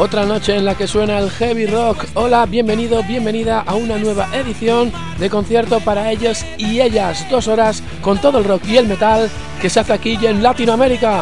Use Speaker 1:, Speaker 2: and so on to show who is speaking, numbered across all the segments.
Speaker 1: Otra noche en la que suena el heavy rock. Hola, bienvenido, bienvenida a una nueva edición de concierto para ellos y ellas. 2 horas con todo el rock y el metal que se hace aquí en Latinoamérica.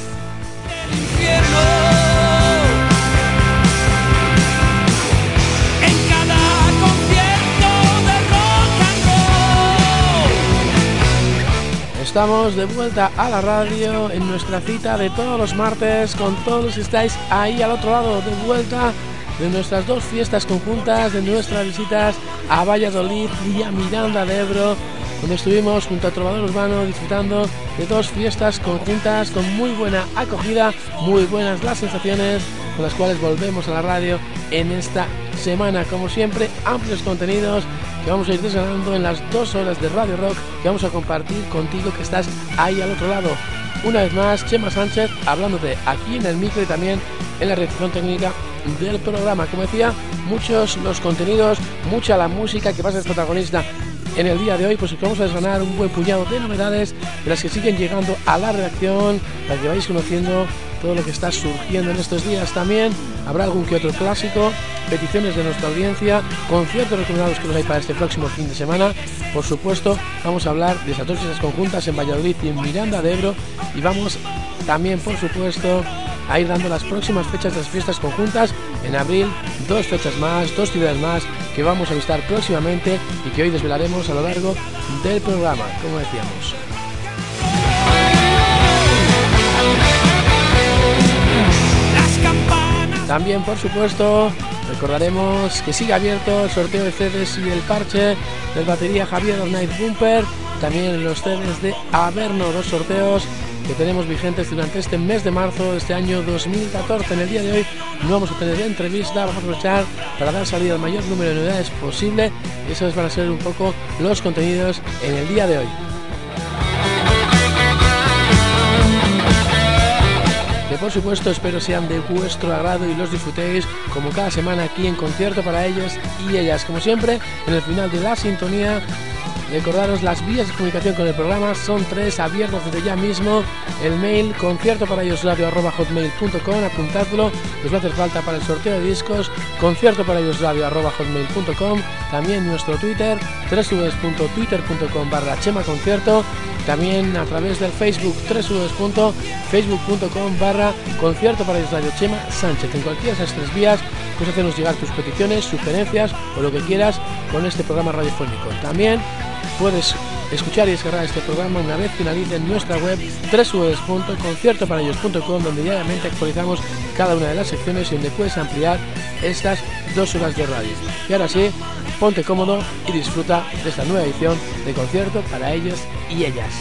Speaker 1: Estamos de vuelta a la radio en nuestra cita de todos los martes con todos los que estáis ahí al otro lado, de vuelta de nuestras 2 fiestas conjuntas, de nuestras visitas a Valladolid y a Miranda de Ebro, donde estuvimos junto a Trovador Urbano disfrutando de 2 fiestas conjuntas con muy buena acogida, muy buenas las sensaciones con las cuales volvemos a la radio en esta semana. Como siempre, amplios contenidos que vamos a ir desgranando en las 2 horas de Radio Rock que vamos a compartir contigo que estás ahí al otro lado. Una vez más, Chema Sánchez hablándote aquí en el micro y también en la redacción técnica del programa. Como decía, muchos los contenidos, mucha la música que va a ser protagonista en el día de hoy, pues vamos a desgranar un buen puñado de novedades de las que siguen llegando a la redacción para que vayáis conociendo todo lo que está surgiendo en estos días. También habrá algún que otro clásico, peticiones de nuestra audiencia, conciertos recomendados que nos hay para este próximo fin de semana. Por supuesto, vamos a hablar de esas 2 fiestas conjuntas en Valladolid y en Miranda de Ebro, y vamos también, por supuesto, a ir dando las próximas fechas de las fiestas conjuntas. En abril, 2 fechas más, 2 ciudades más que vamos a visitar próximamente y que hoy desvelaremos a lo largo del programa, como decíamos. También, por supuesto, recordaremos que sigue abierto el sorteo de CDs y el parche del batería Javier Night Bumper. También los CDs de Averno, 2 sorteos que tenemos vigentes durante este mes de marzo de este año 2014. En el día de hoy no vamos a tener entrevista, vamos a aprovechar para dar salida al mayor número de novedades posible. Esos van a ser un poco los contenidos en el día de hoy. Que por supuesto espero sean de vuestro agrado y los disfrutéis como cada semana aquí en Concierto para ellos y ellas. Como siempre, en el final de la sintonía, recordaros las vías de comunicación con el programa, son 3, abiertos desde ya mismo. El mail conciertoparayosradio@hotmail.com, apuntadlo, os va a hacer falta para el sorteo de discos, conciertoparayosradio@hotmail.com. También nuestro Twitter, www.twitter.com/chemaconcierto. También a través del Facebook, www.facebook.com/concierto para Radio Chema Sánchez. En cualquiera de esas 3 vías puedes hacernos llegar tus peticiones, sugerencias o lo que quieras con este programa radiofónico. También puedes escuchar y descargar este programa una vez finalice en nuestra web www.conciertoparellos.com, donde diariamente actualizamos cada una de las secciones y donde puedes ampliar estas 2 horas de radio. Y ahora sí, ponte cómodo y disfruta de esta nueva edición de Concierto para ellos y ellas.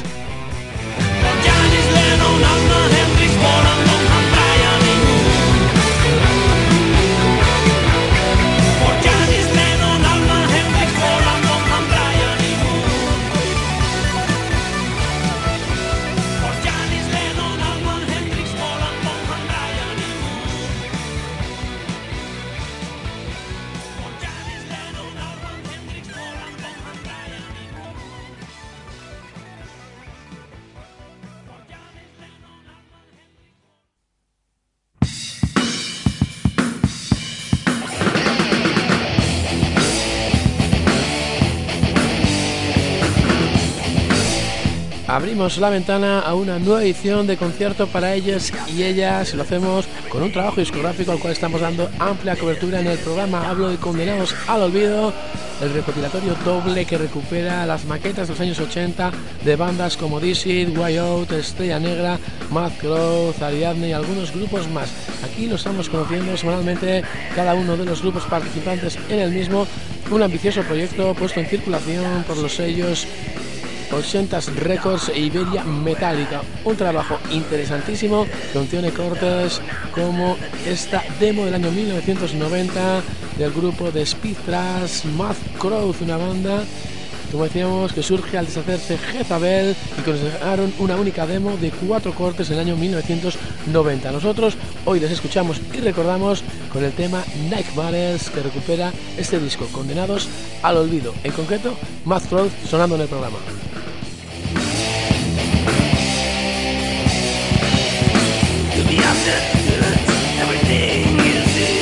Speaker 1: Abrimos la ventana a una nueva edición de Concierto para ellos y ellas, y lo hacemos con un trabajo discográfico al cual estamos dando amplia cobertura en el programa. Hablo de Condenados al Olvido, el recopilatorio doble que recupera las maquetas de los años 80 de bandas como Dizzy, Way Out, Estrella Negra, Mad Growth, Ariadne y algunos grupos más. Aquí lo estamos conociendo semanalmente cada uno de los grupos participantes en el mismo, un ambicioso proyecto puesto en circulación por los sellos 80s Records e Iberia Metallica, un trabajo interesantísimo que contiene cortes como esta demo del año 1990 del grupo de Speed Thrash Mad Growth, una banda, como decíamos, que surge al deshacerse Jezabel y que nos dejaron una única demo de 4 cortes en el año 1990. Nosotros hoy les escuchamos y recordamos con el tema Nightmares, que recupera este disco, Condenados al Olvido, en concreto Mad Growth sonando en el programa.
Speaker 2: Everything you see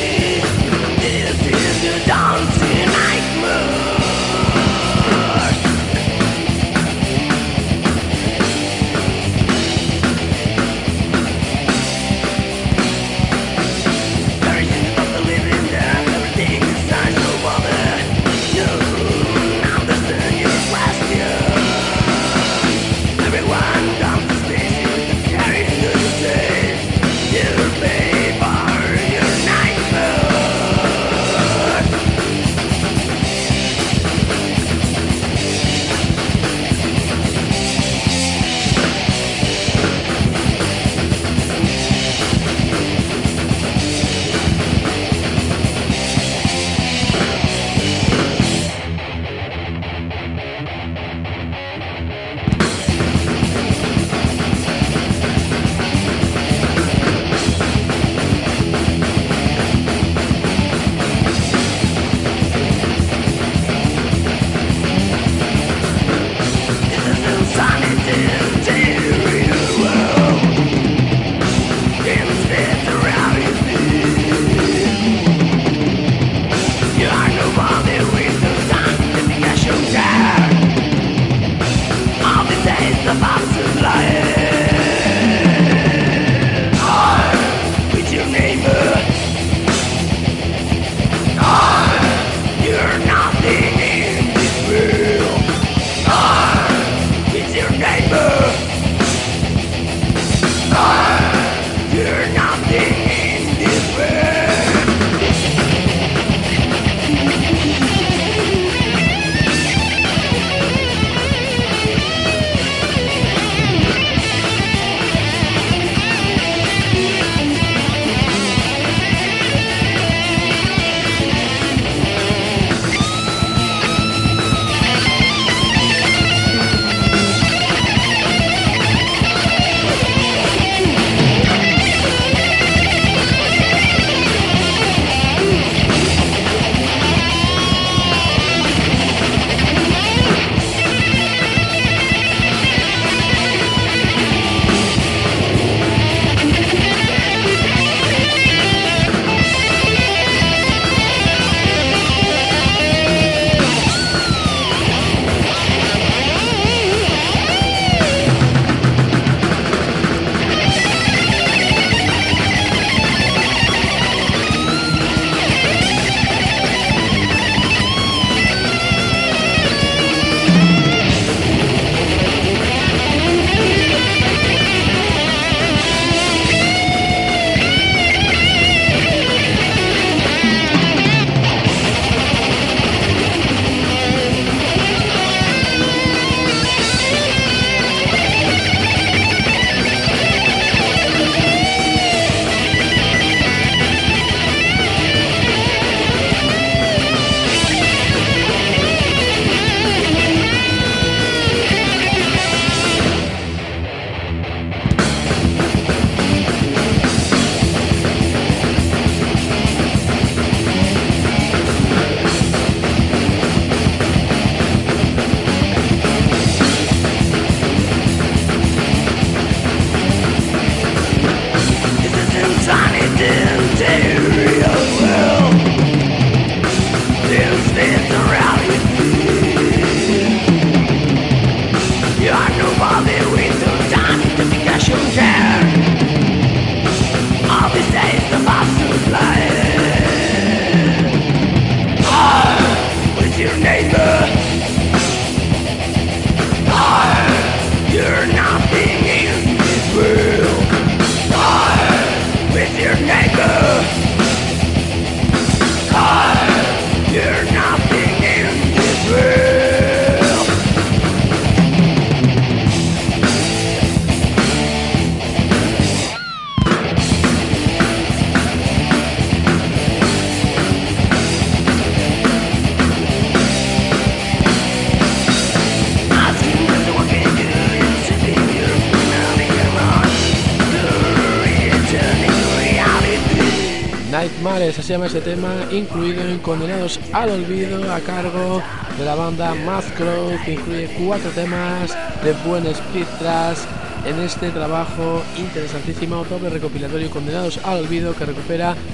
Speaker 1: Nightmares, se llama este tema, incluido en Condenados al Olvido, a cargo de la banda Mathcrow, que incluye 4 temas de buen speed thrash en este trabajo interesantísimo, doble recopilatorio Condenados al Olvido, que recupera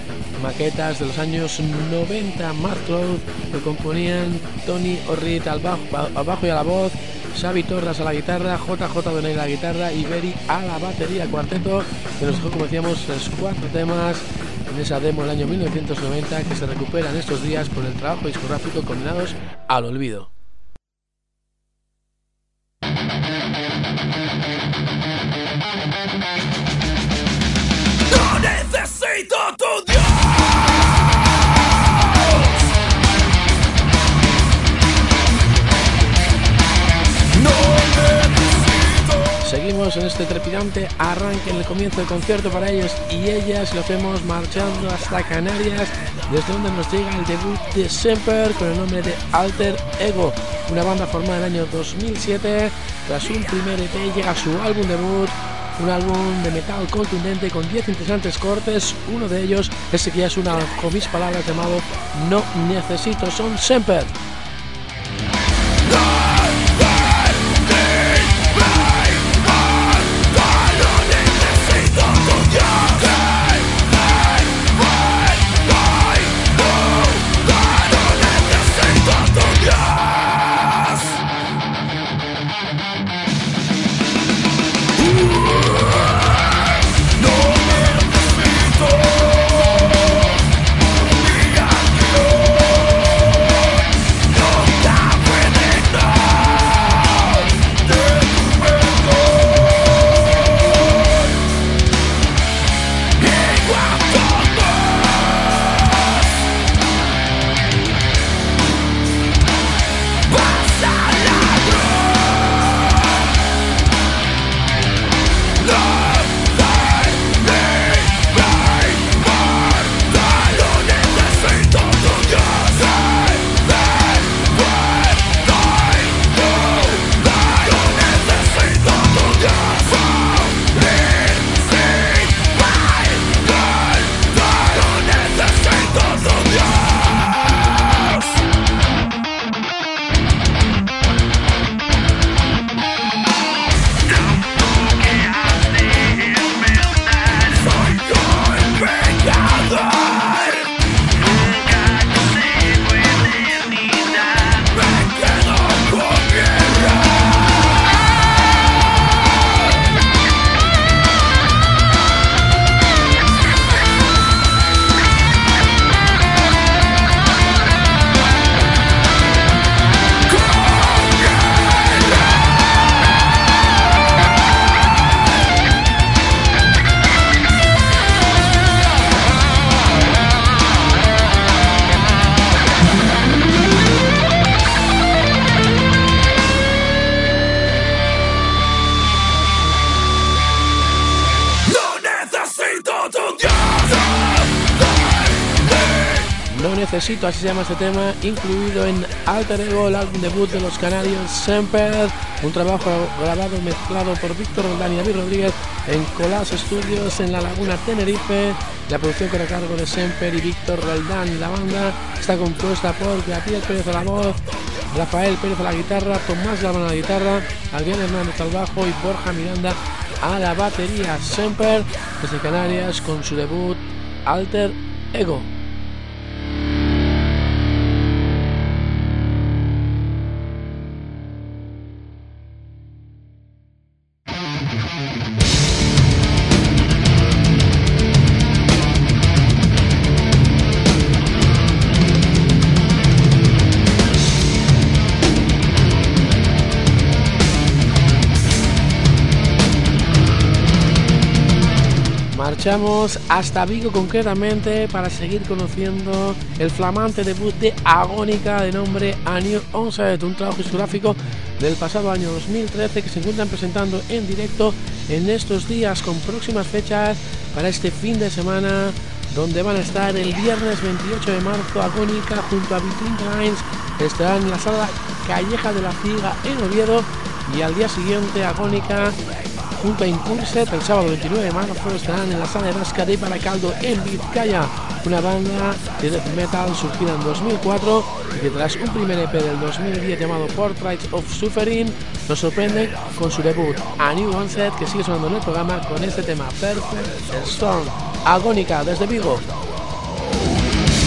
Speaker 1: maquetas de los años 90, Mad Cloud, que componían Tony Orrit al bajo y a la voz, Xavi Torras a la guitarra, JJ Donay a la guitarra y Beri a la batería, cuarteto que nos dejó, como decíamos, los 4 temas en esa demo del año 1990 que se recuperan estos días por el trabajo discográfico condenados al olvido.
Speaker 2: No necesito tu Dios.
Speaker 1: Seguimos en este trepidante arranque en el comienzo del concierto para ellos y ellas. Lo hacemos marchando hasta Canarias, desde donde nos llega el debut de Semper con el nombre de Alter Ego, una banda formada en el año 2007. Tras un primer EP llega su álbum debut, un álbum de metal contundente con 10 interesantes cortes. Uno de ellos, ese que ya es una con mis palabras, llamado No Necesito. Son Semper. Necesito, así se llama este tema, incluido en Alter Ego, el álbum debut de los canarios Semper, un trabajo grabado y mezclado por Víctor Roldán y David Rodríguez en Collage Studios en La Laguna, Tenerife. La producción corre a cargo de Semper y Víctor Roldán. La banda está compuesta por Gabriel Pérez a la voz, Rafael Pérez a la guitarra, Tomás Galván a la guitarra, Adrián Hernández al bajo y Borja Miranda a la batería. Semper desde Canarias con su debut Alter Ego. Marchamos hasta Vigo concretamente para seguir conociendo el flamante debut de Agónica de nombre A New Onset, un trabajo discográfico del pasado año 2013 que se encuentran presentando en directo en estos días con próximas fechas para este fin de semana, donde van a estar el viernes 28 de marzo Agónica junto a Between Lines, estarán en la sala Calleja de la Ciega en Oviedo, y al día siguiente Agónica junto a Incurset el sábado 29 de marzo estarán en la sala de Rasca de Baracaldo en Vizcaya, una banda de death metal surgida en 2004 y que tras un primer EP del 2010 llamado Portraits of Suffering nos sorprende con su debut A New Onset, que sigue sonando en el programa con este tema Perfect Storm. Agónica desde Vigo.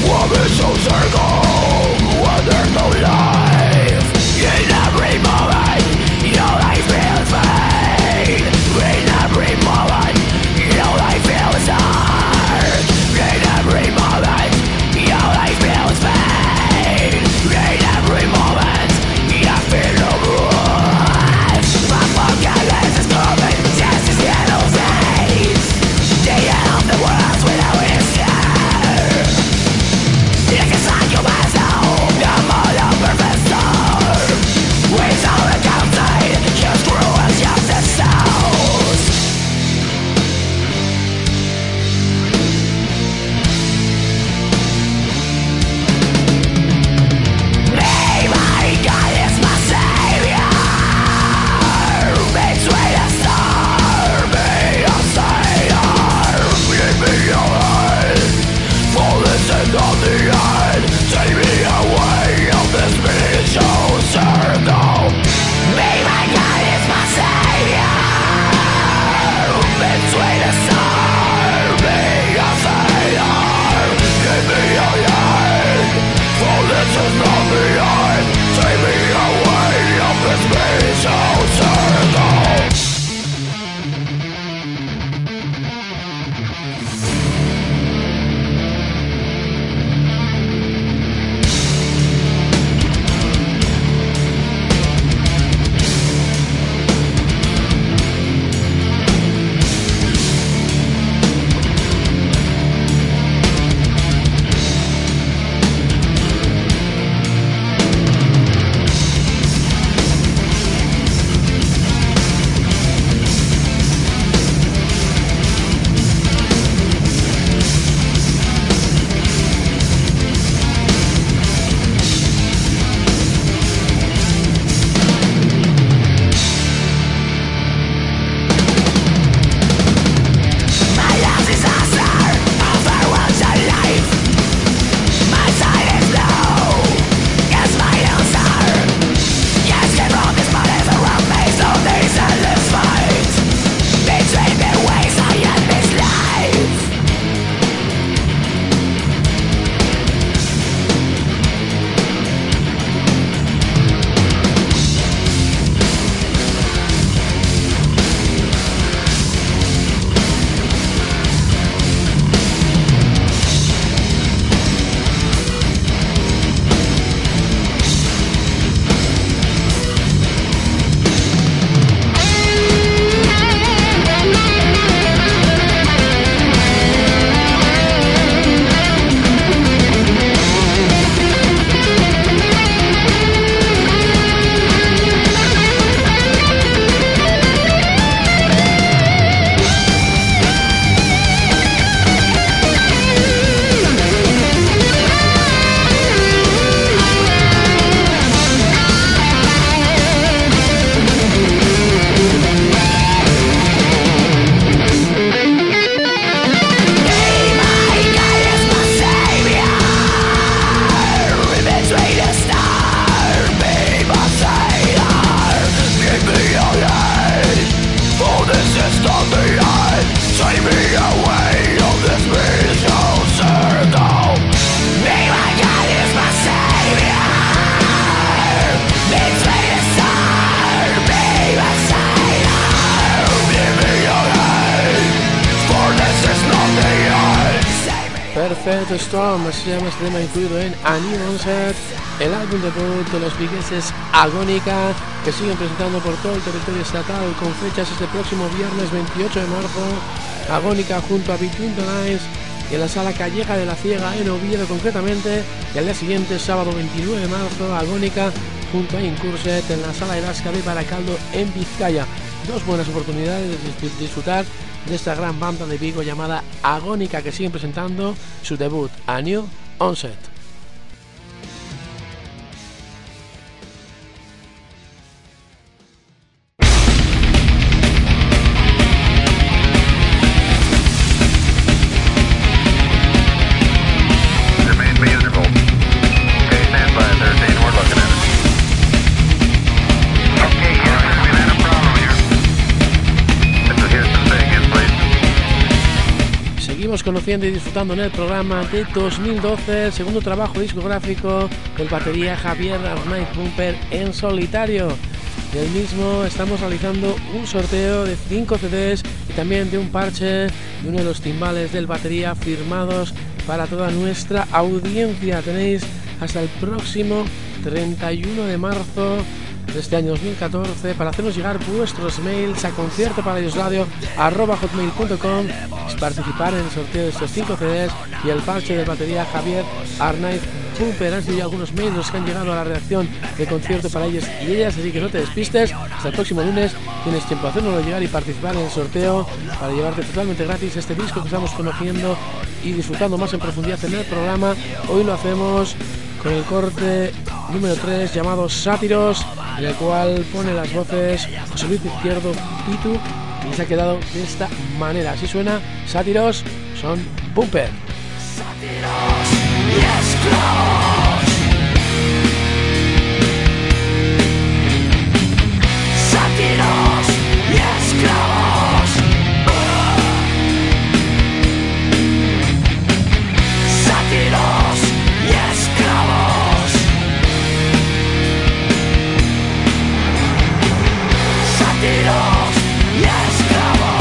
Speaker 1: Perfect Storm, así se llama este tema incluido en A New Onset, el álbum debut de los vigueses Agónica, que siguen presentando por todo el territorio estatal con fechas este próximo viernes 28 de marzo, Agónica junto a Between the Lines y en la Sala Calleja de la Ciega en Oviedo concretamente, y al día siguiente, sábado 29 de marzo, Agónica junto a Incurset en la Sala Erasca de Baracaldo en Vizcaya. Dos buenas oportunidades de disfrutar de esta gran banda de Vigo llamada Agónica, que siguen presentando su debut A New Onset. conociendo y disfrutando en el programa de 2012, el segundo trabajo discográfico del batería Javier Arnaiz Bumper en solitario. Del mismo estamos realizando un sorteo de 5 CDs y también de un parche de uno de los timbales del batería firmados para toda nuestra audiencia. Tenéis hasta el próximo 31 de marzo de este año 2014 para hacernos llegar vuestros mails a conciertoparadiosradio@hotmail.com y participar en el sorteo de estos 5 CDs y el parche de batería Javier Arnaiz Bumper. Han sido algunos mails los que han llegado a la redacción de Concierto para ellos y ellas, así que no te despistes. Hasta el próximo lunes tienes tiempo a hacérnoslo llegar y participar en el sorteo para llevarte totalmente gratis este disco que estamos conociendo y disfrutando más en profundidad en el programa. Hoy lo hacemos con el corte número 3 llamado Sátiros, en el cual pone las voces José Luis Izquierdo Pitu y se ha quedado de esta manera. Así suena Sátiros, son Bumper.
Speaker 2: Sátiros y esclavos. Sátiros y esclavos. Sátiros y esclavos. Sátiros y esclavos.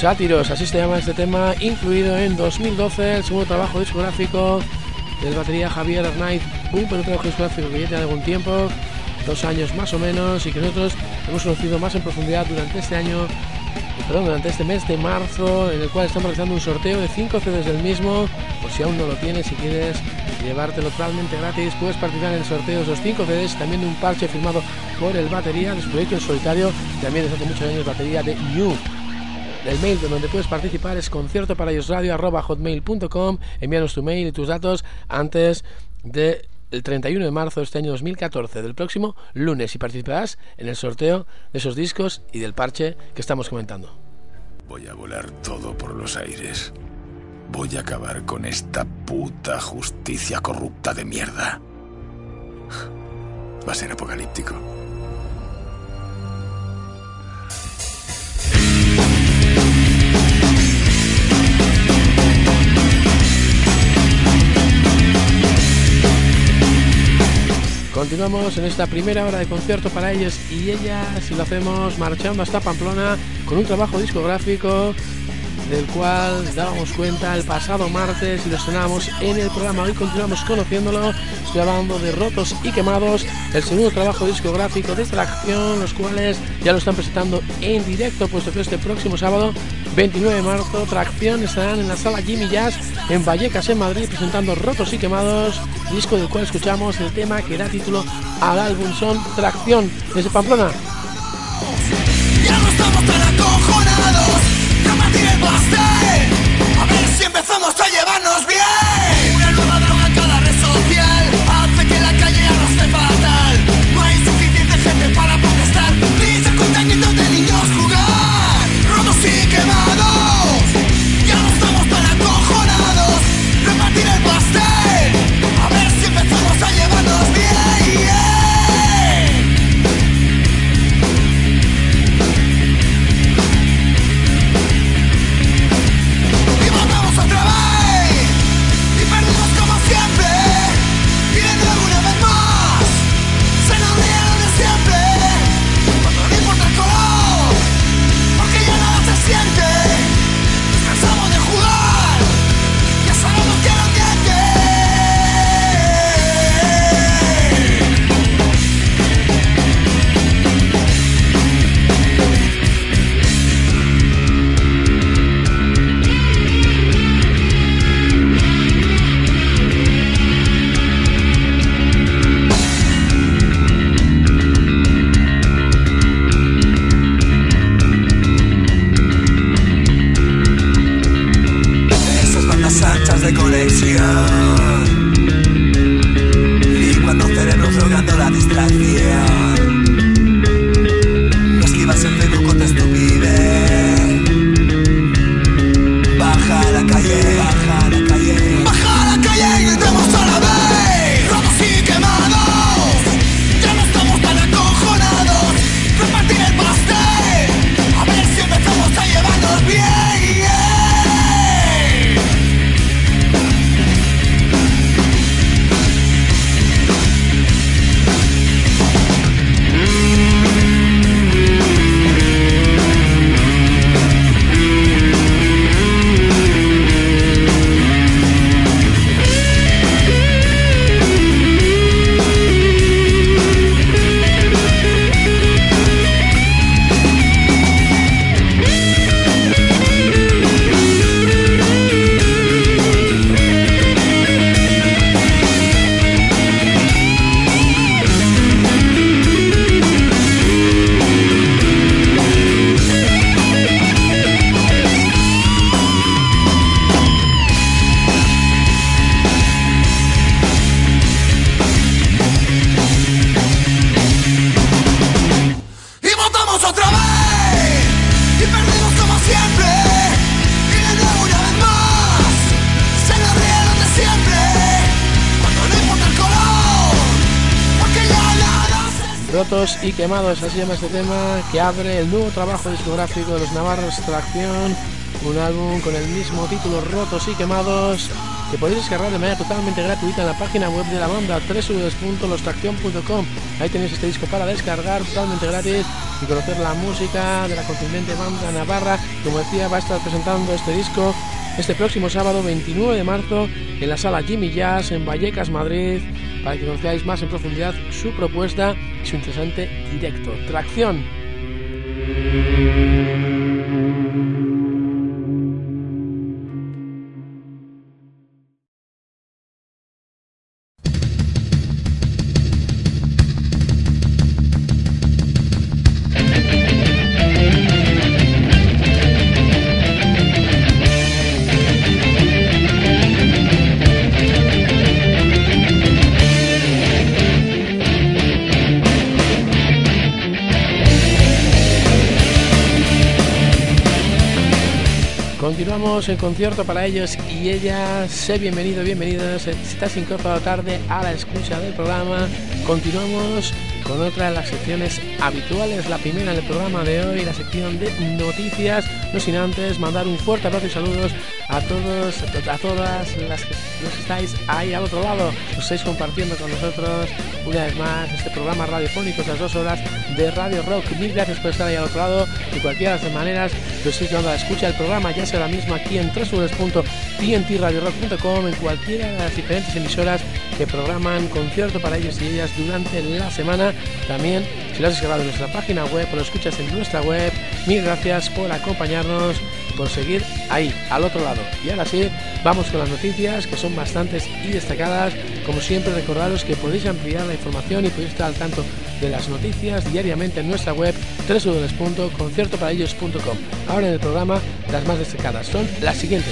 Speaker 1: Sátiros, así se llama este tema, incluido en 2012, el segundo trabajo discográfico del batería Javier Arnaiz, un primer trabajo discográfico que ya tiene algún tiempo, 2 años más o menos, y que nosotros hemos conocido más en profundidad durante este mes de marzo, en el cual estamos realizando un sorteo de 5 CDs del mismo. Por si aún no lo tienes, si quieres llevártelo totalmente gratis, puedes participar en el sorteo de esos 5 CDs, también de un parche firmado por el batería de su proyecto en solitario, también desde hace muchos años, batería de New. El mail donde puedes participar es conciertoparayosradio@hotmail.com. Envíanos tu mail y tus datos antes del 31 de marzo de este año 2014, del próximo lunes, y participarás en el sorteo de esos discos y del parche que estamos comentando.
Speaker 3: Voy a volar todo por los aires. Voy a acabar con esta puta justicia corrupta de mierda. Va a ser apocalíptico.
Speaker 1: Continuamos en esta primera hora de concierto para ellos y ellas, y lo hacemos marchando hasta Pamplona con un trabajo discográfico del cual dábamos cuenta el pasado martes y lo estrenamos en el programa. Hoy continuamos conociéndolo. Estoy hablando de Rotos y Quemados, el segundo trabajo discográfico de Tracción, los cuales ya lo están presentando en directo, puesto que este próximo sábado 29 de marzo Tracción estarán en la sala Jimmy Jazz en Vallecas, en Madrid, presentando Rotos y Quemados, disco del cual escuchamos el tema que da título al álbum. Son Tracción desde Pamplona.
Speaker 2: Ya no estamos tan acojonados, repartir el pastel, a ver si empezamos a llevarnos bien. Una nueva droga en cada red social hace que la calle ya no esté fatal. No hay suficiente gente para protestar, ni se contagios de niños jugar. Rotos y quemados, ya no estamos tan acojonados, repartir el pastel, a ver si empezamos a llevarnos bien. De conexión, y cuando cerebros drogando la distracción, no esquivas el Facebook con tu estupidez. Baja a la calle, baja a la calle, baja a la calle y gritemos a la vez. Rotos y quemados, ya no estamos tan acojonados, repartir el pastel, a ver si empezamos a llevarnos bien.
Speaker 1: Rotos y Quemados, así se llama este tema, que abre el nuevo trabajo discográfico de los navarros Tracción, un álbum con el mismo título, Rotos y Quemados, que podéis descargar de manera totalmente gratuita en la página web de la banda, www.lostraccion.com. Ahí tenéis este disco para descargar totalmente gratis y conocer la música de la contundente banda navarra. Como decía, va a estar presentando este disco este próximo sábado 29 de marzo en la sala Jimmy Jazz en Vallecas, Madrid, para que conozcáis más en profundidad su propuesta y su interesante directo. Tracción. Continuamos en concierto para ellos y ellas. Sé bienvenido, bienvenidos. Si estás incorporado tarde a la escucha del programa, continuamos con otra de las secciones habituales. La primera en el programa de hoy, la sección de noticias. No sin antes mandar un fuerte abrazo y saludos a todos, a todas las que estáis ahí al otro lado. Os estáis compartiendo con nosotros una vez más este programa radiofónico, estas 2 horas de Radio Rock. Mil gracias por estar ahí al otro lado. De cualquiera de las maneras que os estéis dando a la escucha del programa, ya sea ahora mismo aquí en www.tntradiorock.com, en cualquiera de las diferentes emisoras que programan concierto para ellos y ellas durante la semana. También, si lo has descargado en nuestra página web o lo escuchas en nuestra web, mil gracias por acompañarnos, por seguir ahí, al otro lado. Y ahora sí, vamos con las noticias, que son bastantes y destacadas. Como siempre, recordaros que podéis ampliar la información y podéis estar al tanto de las noticias diariamente en nuestra web www.conciertoparaellos.com. Ahora en el programa, las más destacadas son las siguientes.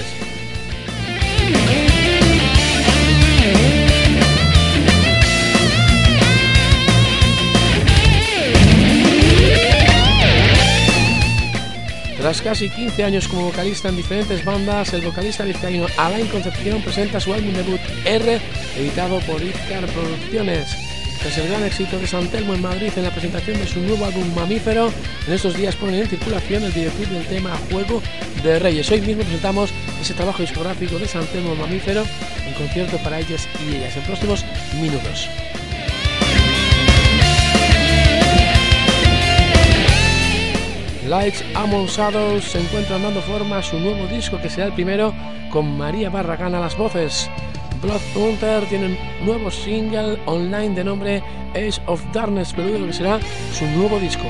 Speaker 1: Tras casi 15 años como vocalista en diferentes bandas, el vocalista vizcaíno Alain Concepción presenta su álbum debut R, editado por Izcar Producciones. Tras el gran éxito de San Telmo en Madrid en la presentación de su nuevo álbum Mamífero, en estos días ponen en circulación el videoclip del tema Juego de Reyes. Hoy mismo presentamos ese trabajo discográfico de San Telmo Mamífero en concierto para ellas y ellas en próximos minutos. Lights Among Shadows se encuentran dando forma a su nuevo disco, que será el primero con María Barragán a las voces. Bloodhunter tiene un nuevo single online de nombre Age of Darkness, preludio de lo que será su nuevo disco.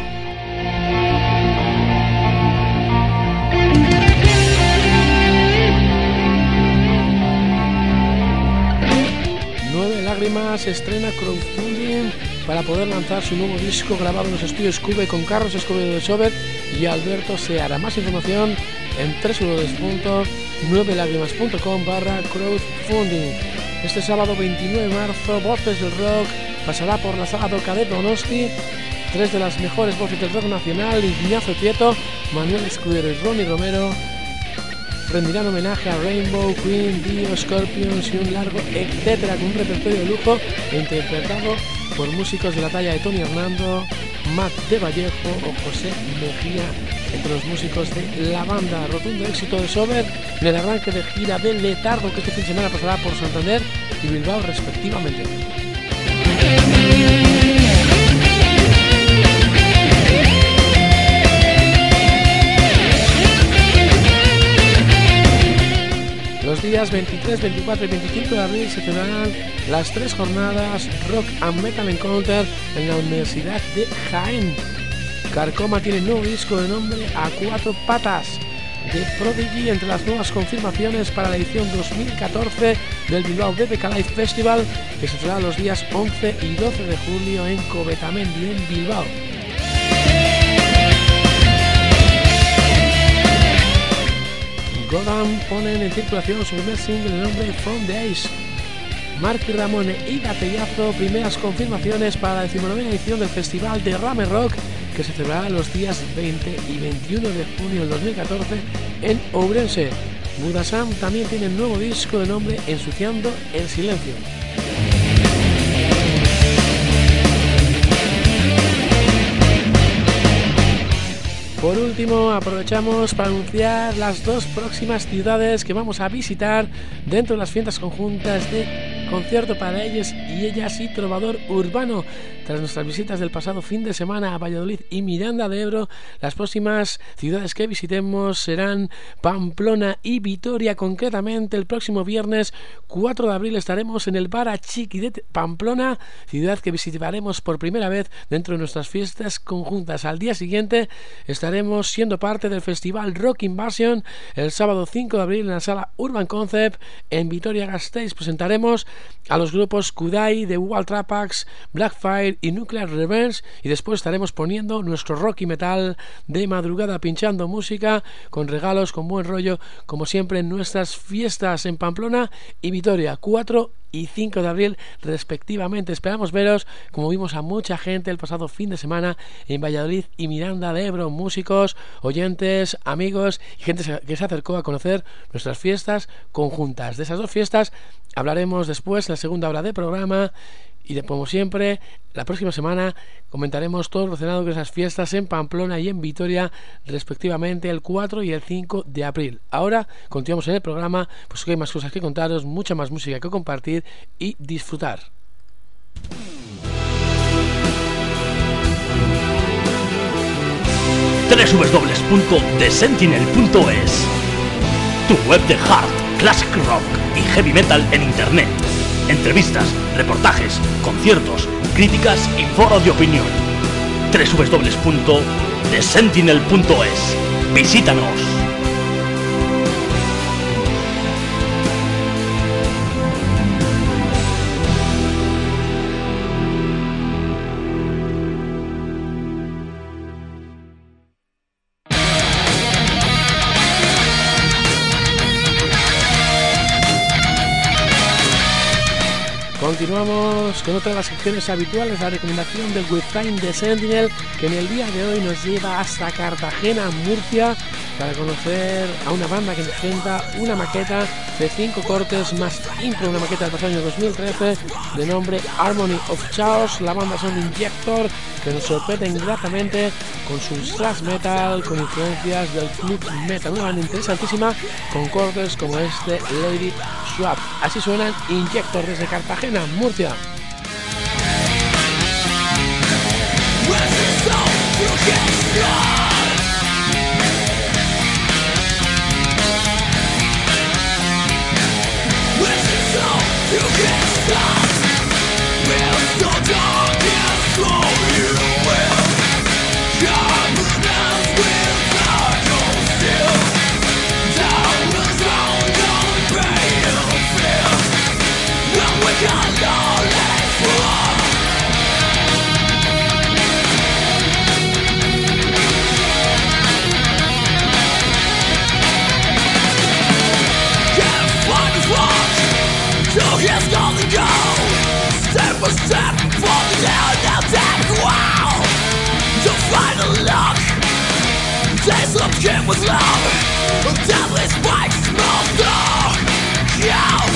Speaker 1: Nueve Lágrimas estrena crowdfunding para poder lanzar su nuevo disco grabado en los estudios Cube con Carlos Escobedo de Sober y Alberto Seara. Más información en www.9lágrimas.com/crowdfunding. Este sábado 29 de marzo, Voces del Rock pasará por la sala Doca de Donosti. 3 de las mejores voces del rock nacional, Ignacio Prieto, Manuel Escudero y Ronnie Romero, rendirán homenaje a Rainbow, Queen, Dio, Scorpions y un largo etcétera, con un repertorio de lujo interpretado por músicos de la talla de Tony Hernando, Matt de Vallejo o José Mejía, entre los músicos de la banda. Rotundo éxito de Sober en el arranque de gira del Letargo, que este fin de semana pasará por Santander y Bilbao respectivamente. Los días 23, 24 y 25 de abril se celebrarán las 3 jornadas Rock and Metal Encounter en la Universidad de Jaén. Carcoma tiene un nuevo disco de nombre A Cuatro Patas. The Prodigy entre las nuevas confirmaciones para la edición 2014 del Bilbao BBK Live Festival, que se celebrará los días 11 y 12 de julio en Covetamendi, en Bilbao. Godan ponen en circulación su primer single de nombre From the Ace. Marky Ramone y Gatellazo, primeras confirmaciones para la 19ª edición del Festival de Rame Rock, que se celebrará los días 20 y 21 de junio del 2014 en Ourense. Budasam también tiene un nuevo disco de nombre Ensuciando el Silencio. Por último, aprovechamos para anunciar las 2 próximas ciudades que vamos a visitar dentro de las fiestas conjuntas de Concierto para ellos y ellas y Trovador Urbano. Tras nuestras visitas del pasado fin de semana a Valladolid y Miranda de Ebro, las próximas ciudades que visitemos serán Pamplona y Vitoria. Concretamente, el próximo viernes 4 de abril estaremos en el Bar Chiqui de Pamplona, ciudad que visitaremos por primera vez dentro de nuestras fiestas conjuntas. Al día siguiente estaremos siendo parte del festival Rock Invasion. El sábado 5 de abril en la sala Urban Concept en Vitoria-Gasteiz presentaremos a los grupos Kudai, The Wall Trapax, Blackfire y Nuclear Revenge, y después estaremos poniendo nuestro rock y metal de madrugada, pinchando música con regalos, con buen rollo, como siempre en nuestras fiestas en Pamplona y Vitoria, 4 y 5 de abril respectivamente. Esperamos veros, como vimos a mucha gente el pasado fin de semana en Valladolid y Miranda de Ebro, músicos, oyentes, amigos y gente que se acercó a conocer nuestras fiestas conjuntas. De esas 2 fiestas hablaremos después en la segunda hora de programa, y como siempre la próxima semana comentaremos todo lo relacionado con esas fiestas en Pamplona y en Vitoria respectivamente el 4 y el 5 de abril. Ahora continuamos en el programa, pues que hay más cosas que contaros, mucha más música que compartir y disfrutar.
Speaker 4: www.thesentinel.es, tu web de hard, classic rock y heavy metal en internet. Entrevistas, reportajes, conciertos, críticas y foros de opinión. www.thesentinel.es. Visítanos.
Speaker 1: Continuamos con otra de las secciones habituales, la recomendación del Webtime de Sentinel, que en el día de hoy nos lleva hasta Cartagena, Murcia, para conocer a una banda que presenta una maqueta de 5 cortes más intro, una maqueta del pasado año 2013 de nombre Harmony of Chaos. La banda son Injector, que nos sorprenden gratamente con su thrash metal con influencias del club metal, una banda interesantísima con cortes como este Lady Swap. Así suenan Injector desde Cartagena, Murcia.
Speaker 2: Step for the down, wow. To find a lock, taste of kin with love. Deadly spikes, small dog. God.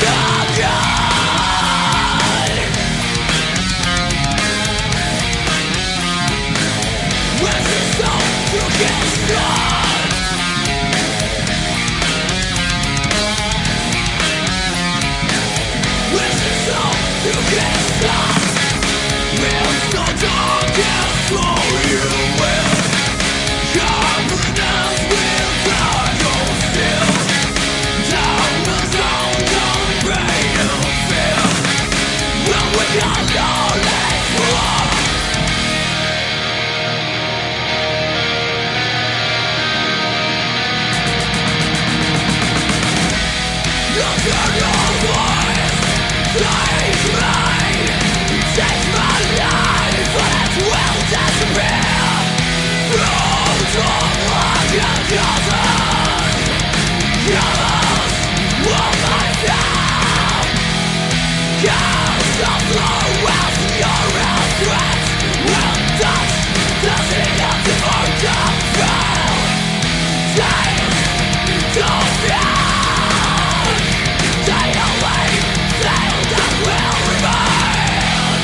Speaker 2: Where's your soul to get started? Where's your soul to get started? We'll so dark and slow you will. Harmonize with our gold still. Diamonds on the battlefield. When we got lonely for. Look at your voice, take mine, take my life, but it will disappear. Fruit of like a cousin, colors of myself. Cast of the west, your regrets will touch the city of the mortal fell. Days don't fear. Stay away, sail that will remain.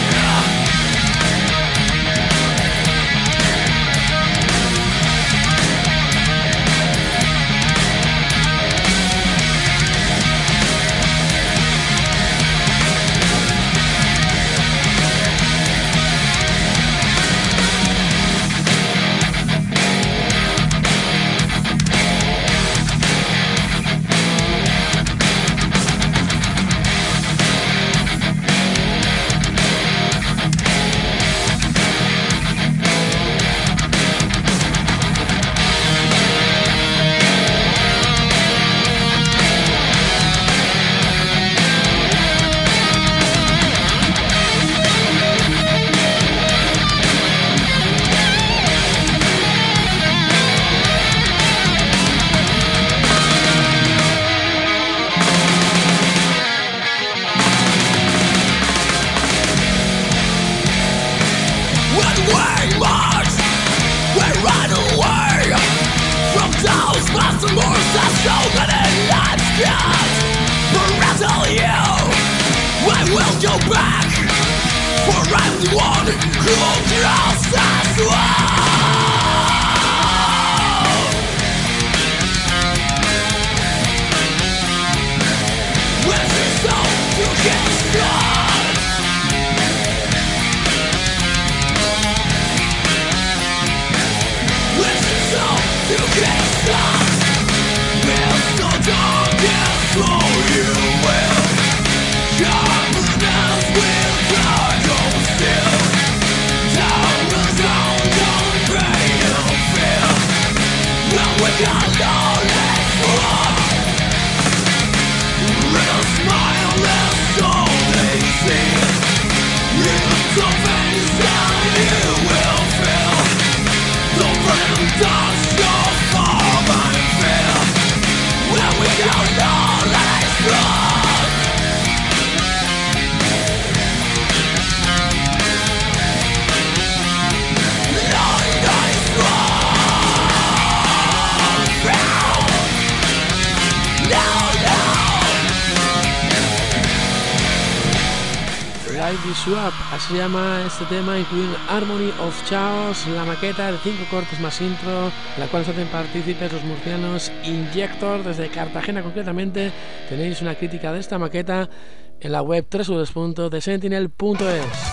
Speaker 1: Swap, así se llama este tema, incluye Harmony of Chaos, la maqueta de 5 cortes más intro, la cual nos hacen partícipes los murcianos Injector desde Cartagena. Concretamente tenéis una crítica de esta maqueta en la web www.thesentinel.es.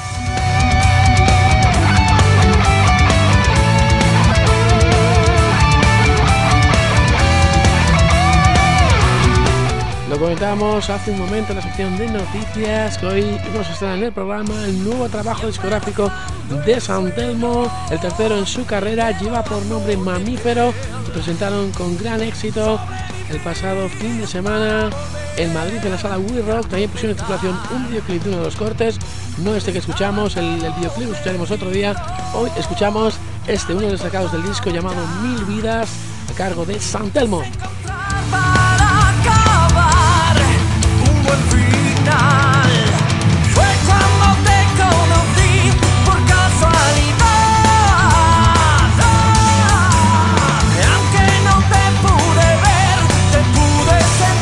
Speaker 1: Lo comentábamos hace un momento en la sección de noticias, que hoy nos está en el programa el nuevo trabajo discográfico de San Telmo, el tercero en su carrera, lleva por nombre Mamífero. Lo presentaron con gran éxito el pasado fin de semana en Madrid, en la sala We Rock. También pusieron en circulación un videoclip de uno de los cortes, no este que escuchamos, el videoclip lo escucharemos otro día. Hoy escuchamos uno de los sacados del disco llamado Mil Vidas, a cargo de San Telmo.
Speaker 5: Final fue cuando te conocí por casualidad, aunque no te pude ver, te pude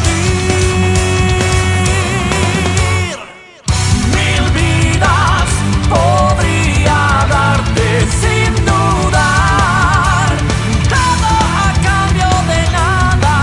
Speaker 5: sentir. Mil vidas podría darte sin dudar, todo a cambio de nada.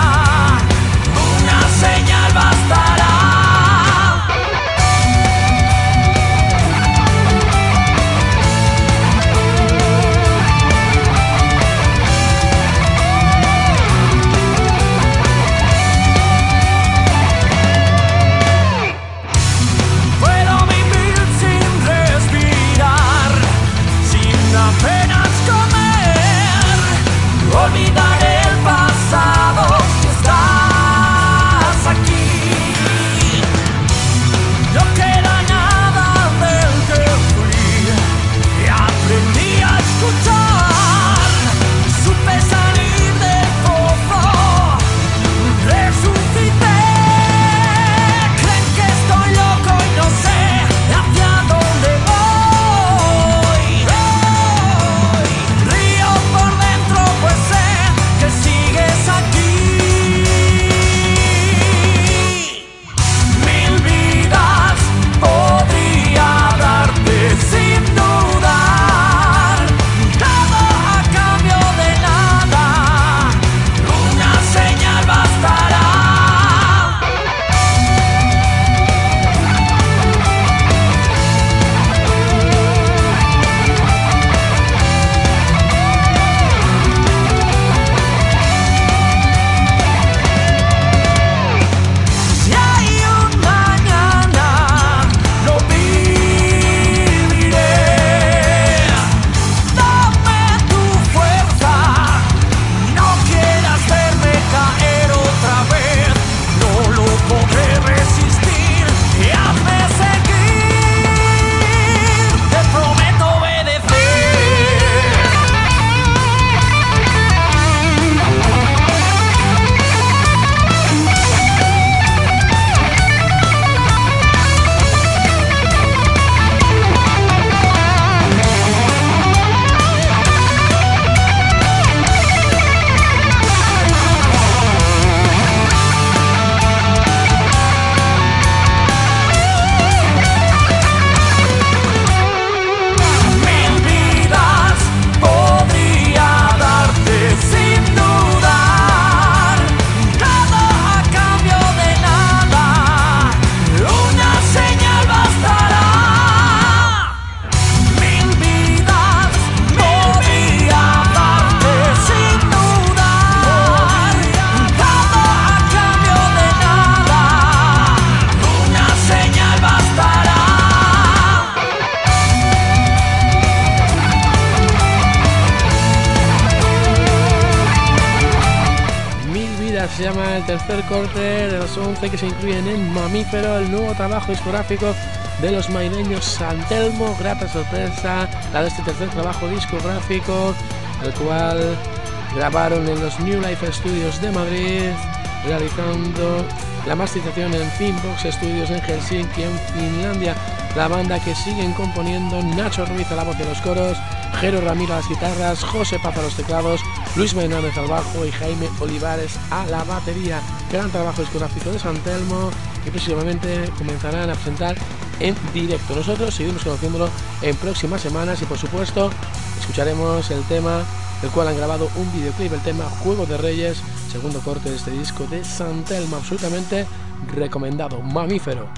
Speaker 1: Vida se llama el tercer corte de los 11 que se incluyen en Mamífero, el nuevo trabajo discográfico de los madrileños San Telmo. Grata sorpresa la de este tercer trabajo discográfico, el cual grabaron en los New Life Studios de Madrid, realizando la masterización en Finbox Studios en Helsinki, en Finlandia. La banda que siguen componiendo: Nacho Ruiz a la voz de los coros, Jero Ramiro a las guitarras, José Paz a los teclados, Luis Menández al bajo y Jaime Olivares a la batería. Gran trabajo discográfico de San Telmo y próximamente comenzarán a presentar en directo. Nosotros seguimos conociéndolo en próximas semanas y por supuesto escucharemos el tema del cual han grabado un videoclip, el tema Juego de Reyes, segundo corte de este disco de San Telmo, absolutamente recomendado. Mamífero.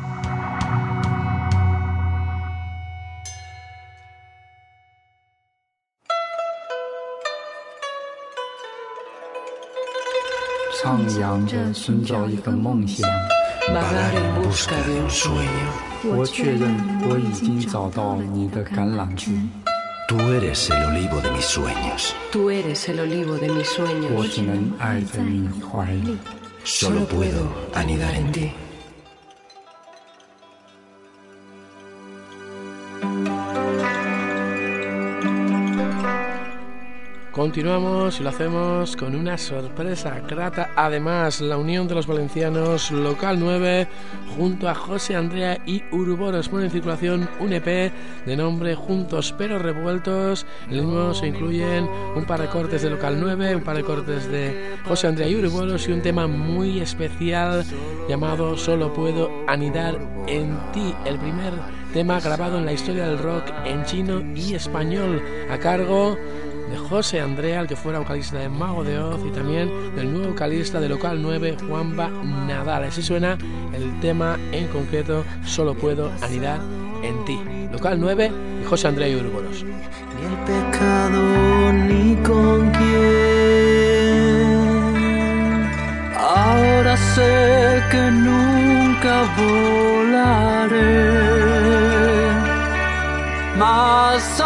Speaker 6: Vagar en busca de un sueño.
Speaker 7: 我确认我已经找到你的橄榄枝。
Speaker 8: Tú eres el olivo de mis sueños.
Speaker 6: Tú eres el olivo de mis
Speaker 7: 我
Speaker 6: sueños.
Speaker 7: 只能爱在你怀里。
Speaker 8: Solo puedo anidar en ti.
Speaker 1: Continuamos y lo hacemos con una sorpresa grata. Además, la unión de los valencianos Local 9 junto a José Andrea y Uruboros pone en circulación un EP de nombre Juntos pero Revueltos. En el mismo se incluyen un par de cortes de Local 9, un par de cortes de José Andrea y Uruboros y un tema muy especial llamado Solo puedo anidar en ti, el primer tema grabado en la historia del rock en chino y español, a cargo de José Andrea, el que fuera vocalista de Mago de Oz, y también del nuevo vocalista de Local 9, Juanba Nadal. Así suena el tema en concreto, Solo puedo anidar en ti. Local 9 y José Andrea y Uruboros.
Speaker 9: Ni el pecado ni con quién. Ahora sé que nunca volaré más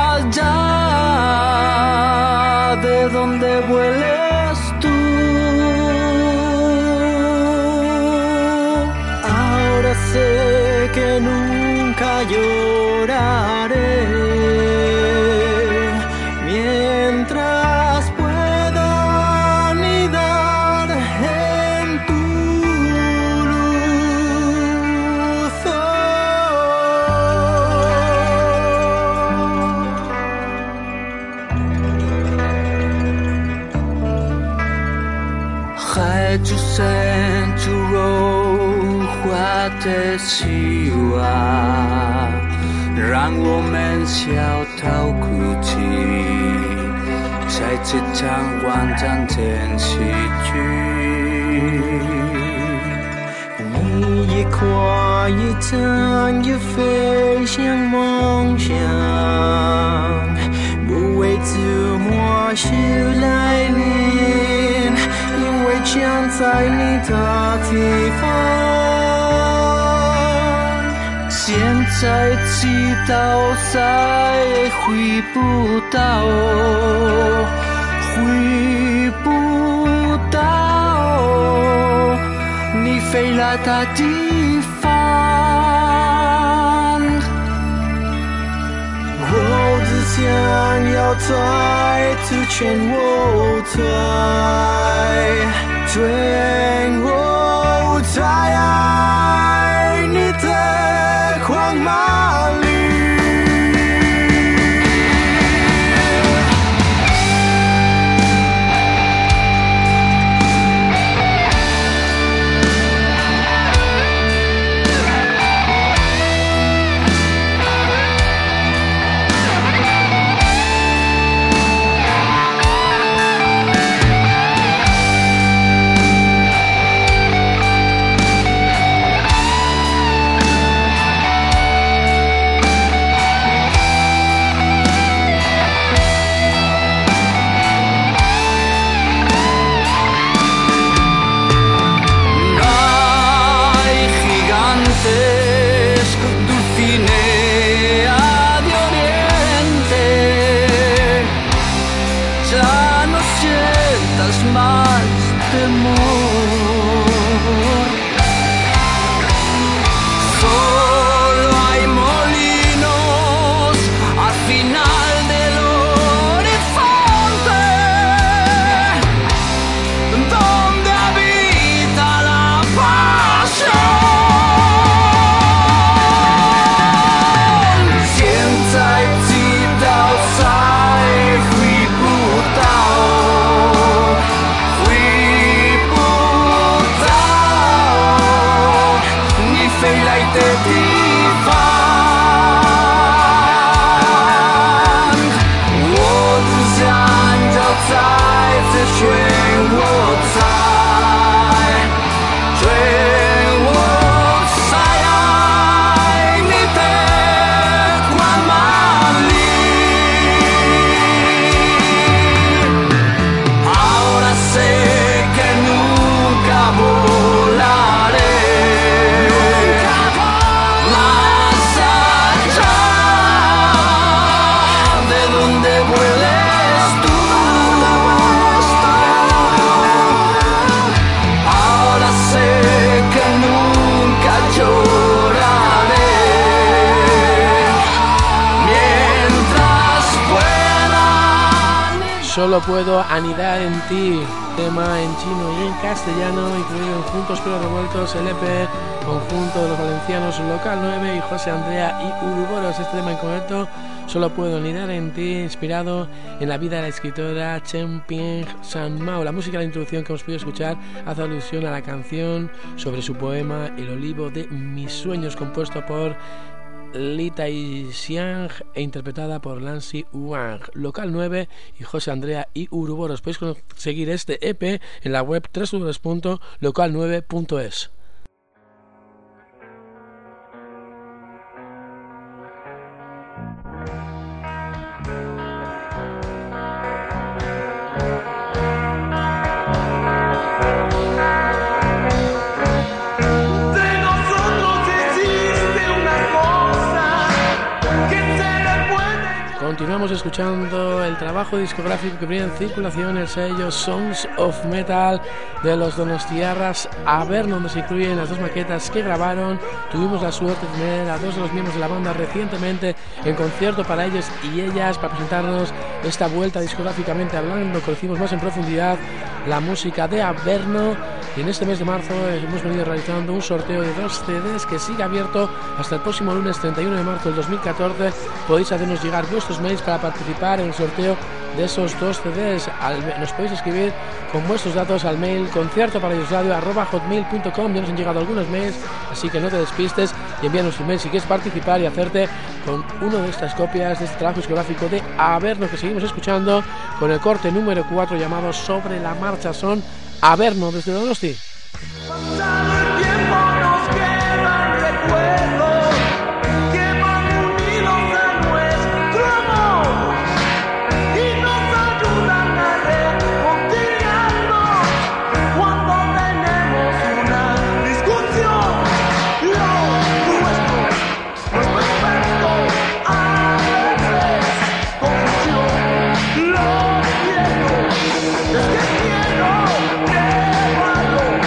Speaker 9: allá de donde vueles tú. Ahora sé que nunca lloraré mientras pueda anidar en tu luz.海之深之柔化的希望，让我们笑到哭泣，在这场万丈间戏剧。你一跨一站也飞向梦想，不为自我是来临，因为将在你的地方。现在祈祷再回不到，回不到你飞来的地方。我只想要再次劝我追我在爱你的狂马里。 temor. Solo hay molinos al final del horizonte, donde habita la pasión. Senza Zeit outside, free putao, ni vielleicht die Wand. Wo du sein outside, the train will die. Train will die, ni te quamali. Ahora sé que nunca volaré más allá de donde vueles tú. Ahora sé que nunca lloraré mientras pueda.
Speaker 1: Solo puedo anidar en ti, tema en chino y en castellano, incluido en Juntos pero Revueltos, el EP conjunto de los valencianos Local 9 y José Andrea y Uruboros. Este tema en concreto, Solo puedo anidar en ti, inspirado en la vida de la escritora Chen Ping San Mao. La música de la introducción que hemos podido escuchar hace alusión a la canción sobre su poema El olivo de mis sueños, compuesto por Li Tai-xiang e interpretada por Lancy Wang. Local 9 y José Andrea y Uruboros. Podéis conseguir este EP en la web www.local9.es. Continuamos escuchando el trabajo discográfico que viene en circulación, el sello Songs of Metal de los donostiarras Averno, donde se incluyen las dos maquetas que grabaron. Tuvimos la suerte de tener a dos de los miembros de la banda recientemente en concierto para ellos y ellas, para presentarnos esta vuelta discográficamente hablando. Conocimos más en profundidad la música de Averno y en este mes de marzo hemos venido realizando un sorteo de 2 CDs que sigue abierto hasta el próximo lunes 31 de marzo del 2014. Podéis hacernos llegar vuestros mails para participar en el sorteo de esos 2 CDs. Nos podéis escribir con vuestros datos al mail conciertoparadiosradio@hotmail.com. Ya nos han llegado algunos mails, así que no te despistes y envíanos un mail si quieres participar y hacerte con una de estas copias de este trabajo discográfico de Averno, que seguimos escuchando con el corte número 4 llamado Sobre la Marcha. Son Averno desde Donosti.
Speaker 2: Quiero llevarlo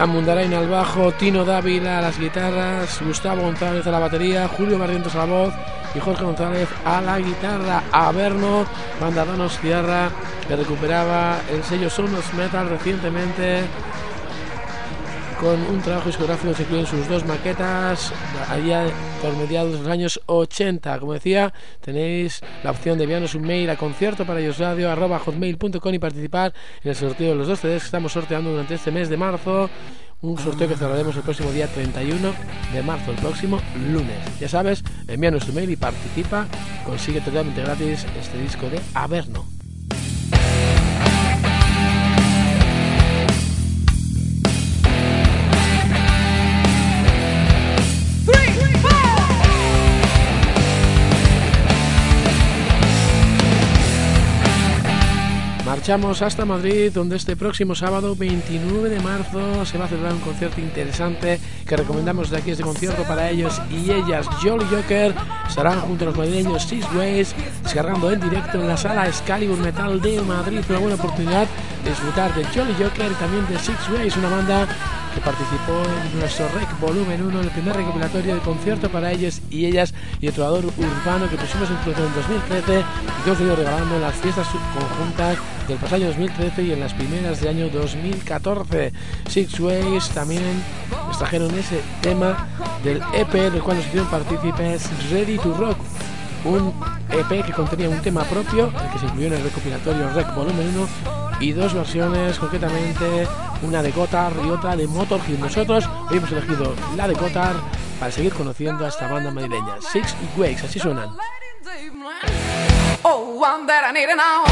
Speaker 1: Amundarain al bajo, Tino Dávila a las guitarras, Gustavo González a la batería, Julio Barrientos a la voz y Jorge González a la guitarra. Averno, banda donostiarra, que recuperaba el sello Sonos Metal recientemente con un trabajo discográfico que se incluyen sus 2 maquetas allá por mediados de los años 80. Como decía, tenéis la opción de enviarnos un mail a conciertoparayosradio@hotmail.com y participar en el sorteo de los 2 CDs que estamos sorteando durante este mes de marzo. Un sorteo que celebraremos el próximo día 31 de marzo, el próximo lunes. Ya sabes, envíanos tu mail y participa. Consigue totalmente gratis este disco de Averno. Marchamos hasta Madrid, donde este próximo sábado 29 de marzo se va a celebrar un concierto interesante que recomendamos de aquí, este concierto para ellos y ellas. Jolly Joker estarán junto a los madrileños Six Ways descargando en directo en la sala Excalibur Metal de Madrid. Una buena oportunidad de disfrutar de Jolly Joker y también de Six Ways, una banda que participó en nuestro Rec Volumen 1, el primer recopilatorio de concierto para ellos y ellas y el trovador urbano que pusimos en 2013 y que hemos ido regalando en las fiestas conjuntas del pasado 2013 y en las primeras del año 2014. Six Ways también nos trajeron ese tema del EP del cual nos hicieron partícipes, Ready to Rock, un EP que contenía un tema propio, el que se incluyó en el recopilatorio Rec Volumen 1, y 2 versiones, concretamente una de Gotthard y otra de Motorhead. Nosotros hoy hemos elegido la de Gotthard para seguir conociendo a esta banda madrileña. Six Ways, así suenan.
Speaker 5: Oh, one that I need now.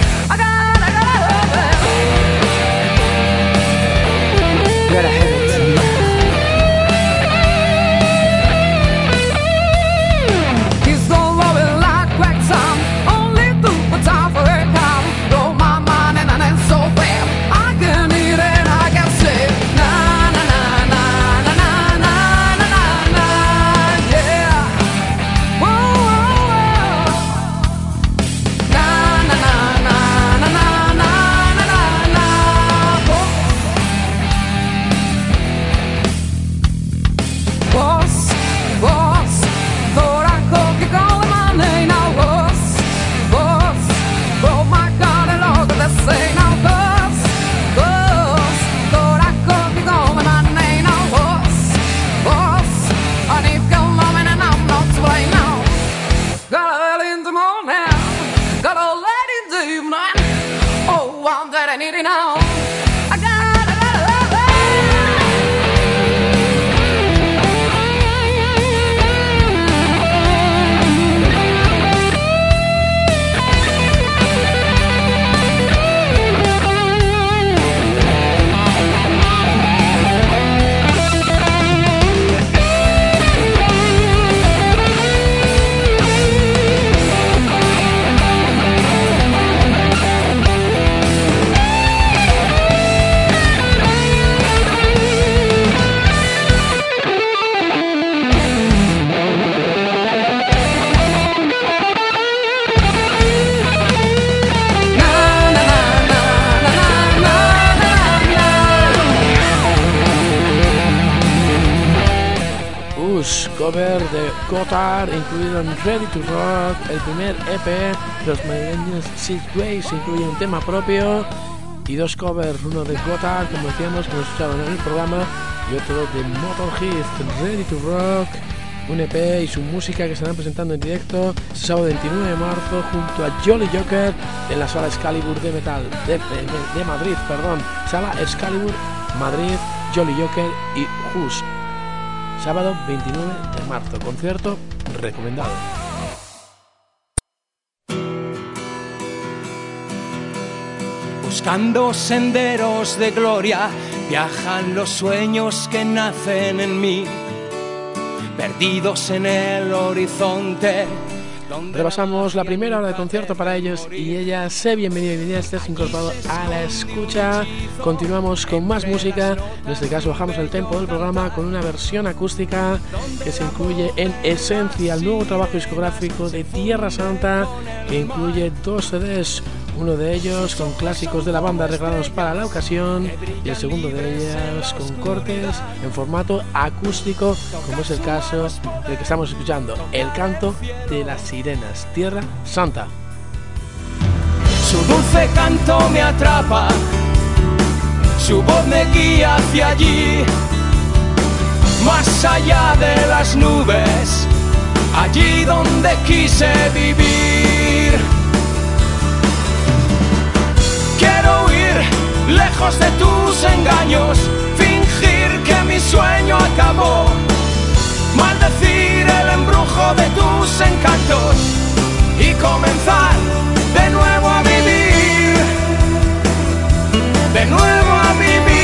Speaker 5: He's gonna love it like quicksand. Only do what's out for it now. Blow my mind and I'm so bad. I can eat it, I can say na na na na na na na na na na, yeah. Whoa, whoa, whoa. Na na na na na na na na na na. Boss, boss, thought I could be calling my name now. Boss, boss, oh my God, and look at this thing now. Boss, boss, thought I could be calling my name now. Boss, boss, I need to come in and I'm not to blame now. Got a early in the morning, got a late in the evening. Oh, one that I need it now. I got
Speaker 1: cover de Gotthard incluido en Ready to Rock, el primer EP de los madrileños Six Ways. Incluye un tema propio y 2 covers, uno de Gotthard, como decíamos, que hemos escuchado en el programa, y otro de Motorhead. Ready to Rock, un EP y su música que estarán presentando en directo este sábado 29 de marzo junto a Jolly Joker en la sala Excalibur de Metal de Madrid, sala Excalibur Madrid, Jolly Joker y Hush. Sábado 29 de marzo, concierto recomendado.
Speaker 10: Buscando senderos de gloria, viajan los sueños que nacen en mí, perdidos en el horizonte.
Speaker 1: Repasamos la primera hora de concierto para ellos y ellas. Sé bienvenido y bienvenida, estés incorporado a la escucha. Continuamos con más música. En este caso bajamos el tempo del programa con una versión acústica que se incluye en Esencia, el nuevo trabajo discográfico de Tierra Santa, que incluye 2 CDs, Uno de ellos con clásicos de la banda arreglados para la ocasión y el segundo de ellas con cortes en formato acústico, como es el caso del que estamos escuchando, El canto de las sirenas, Tierra Santa.
Speaker 10: Su dulce canto me atrapa, su voz me guía hacia allí, más allá de las nubes, allí donde quise vivir. Quiero huir lejos de tus engaños, fingir que mi sueño acabó, maldecir el embrujo de tus encantos y comenzar de nuevo a vivir, de nuevo a vivir.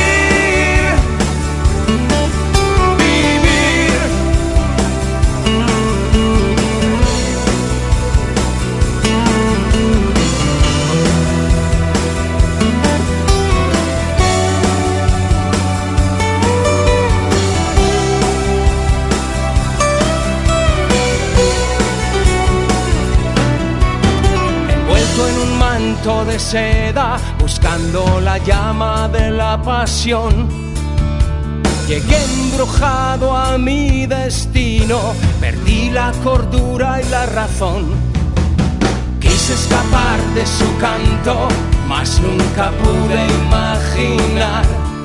Speaker 10: De seda, buscando la llama de la pasión, llegué embrujado a mi destino, perdí la cordura y la razón. Quise escapar de su canto, mas nunca pude imaginar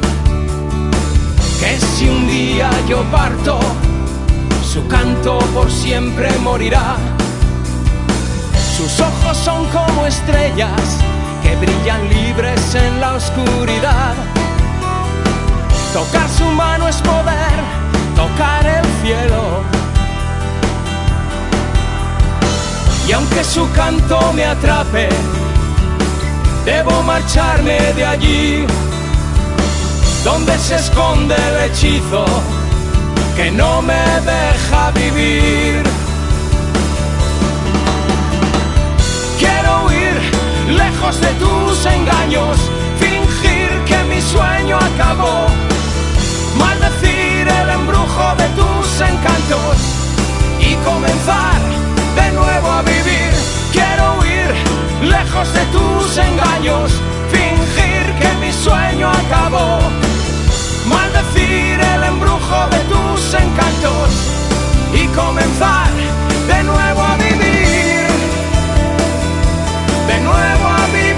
Speaker 10: que si un día yo parto, su canto por siempre morirá. Sus ojos son como estrellas que brillan libres en la oscuridad. Tocar su mano es poder tocar el cielo. Y aunque su canto me atrape, debo marcharme de allí, donde se esconde el hechizo que no me deja vivir. Quiero huir lejos de tus engaños, fingir que mi sueño acabó, maldecir el embrujo de tus encantos y comenzar de nuevo a vivir. Quiero huir lejos de tus engaños, fingir que mi sueño acabó, maldecir el embrujo de tus encantos y comenzar de nuevo a vivir, de nuevo a vivir.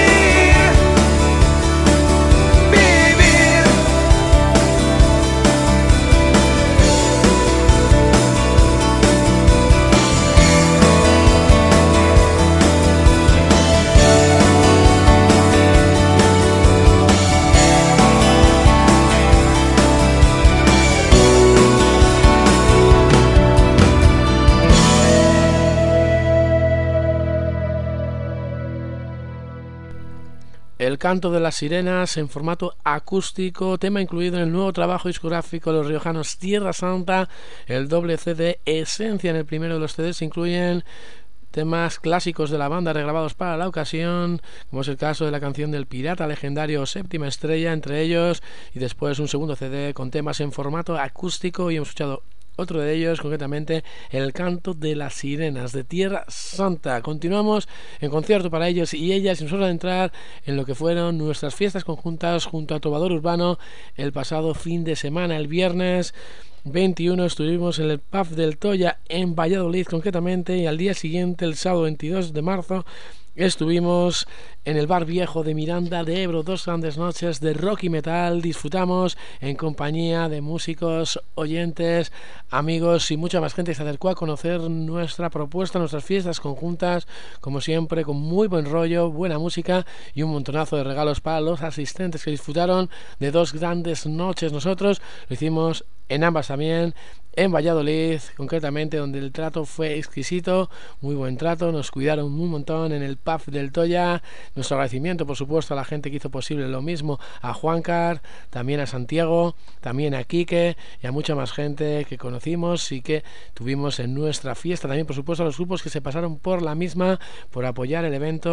Speaker 1: El canto de las sirenas en formato acústico, tema incluido en el nuevo trabajo discográfico de los riojanos Tierra Santa, el doble CD Esencia. En el primero de los CDs se incluyen temas clásicos de la banda regrabados para la ocasión, como es el caso de la canción del pirata legendario Séptima Estrella, entre ellos, y después un segundo CD con temas en formato acústico, y hemos escuchado otro de ellos, concretamente El canto de las sirenas de Tierra Santa. Continuamos en concierto para ellos y ellas, y nos vamos a entrar en lo que fueron nuestras fiestas conjuntas junto a Trovador Urbano el pasado fin de semana. El viernes 21 estuvimos en el pub del Toya en Valladolid concretamente, y al día siguiente, el sábado 22 de marzo, estuvimos en el Bar Viejo de Miranda de Ebro. Dos grandes noches de rock y metal. Disfrutamos en compañía de músicos, oyentes, amigos y mucha más gente que se acercó a conocer nuestra propuesta, nuestras fiestas conjuntas, como siempre con muy buen rollo, buena música y un montonazo de regalos para los asistentes que disfrutaron de dos grandes noches. Nosotros lo hicimos en ambas también, en Valladolid concretamente, donde el trato fue exquisito, muy buen trato, nos cuidaron un montón en el pub del Toya. Nuestro agradecimiento, por supuesto, a la gente que hizo posible lo mismo, a Juancar, también a Santiago, también a Quique y a mucha más gente que conocimos y que tuvimos en nuestra fiesta. También, por supuesto, a los grupos que se pasaron por la misma, por apoyar el evento,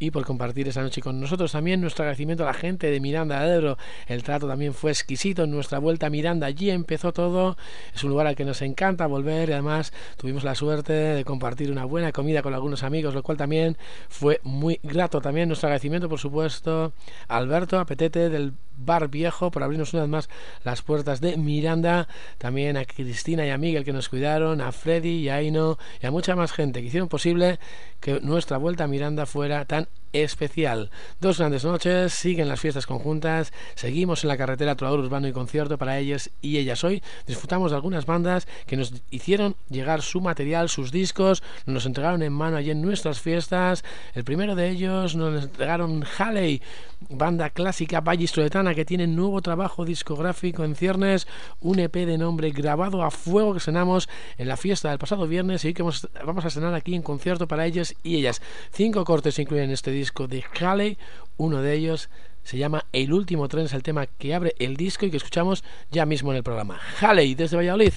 Speaker 1: y por compartir esa noche con nosotros. También nuestro agradecimiento a la gente de Miranda de Ebro. El trato también fue exquisito en nuestra vuelta a Miranda. Allí empezó todo. Es un lugar al que nos encanta volver y además tuvimos la suerte de compartir una buena comida con algunos amigos, lo cual también fue muy grato. También nuestro agradecimiento, por supuesto, a Alberto, a Petete del Bar Viejo por abrirnos una vez más las puertas de Miranda. También a Cristina y a Miguel que nos cuidaron, a Freddy y a Aino y a mucha más gente que hicieron posible que nuestra vuelta a Miranda fuera tan especial. 2 grandes noches, siguen las fiestas conjuntas, seguimos en la carretera Trovador Urbano y concierto para ellos y ellas. Hoy disfrutamos de algunas bandas que nos hicieron llegar su material, sus discos, nos entregaron en mano allí en nuestras fiestas. El primero de ellos nos entregaron Halley, banda clásica vallisoletana que tiene nuevo trabajo discográfico en ciernes, un EP de nombre Grabado a Fuego que estrenamos en la fiesta del pasado viernes y hoy que vamos a estrenar aquí en concierto para ellos y ellas. 5 cortes incluyen este disco de Halley, uno de ellos se llama El Último Tren, es el tema que abre el disco y que escuchamos ya mismo en el programa. Halley desde Valladolid.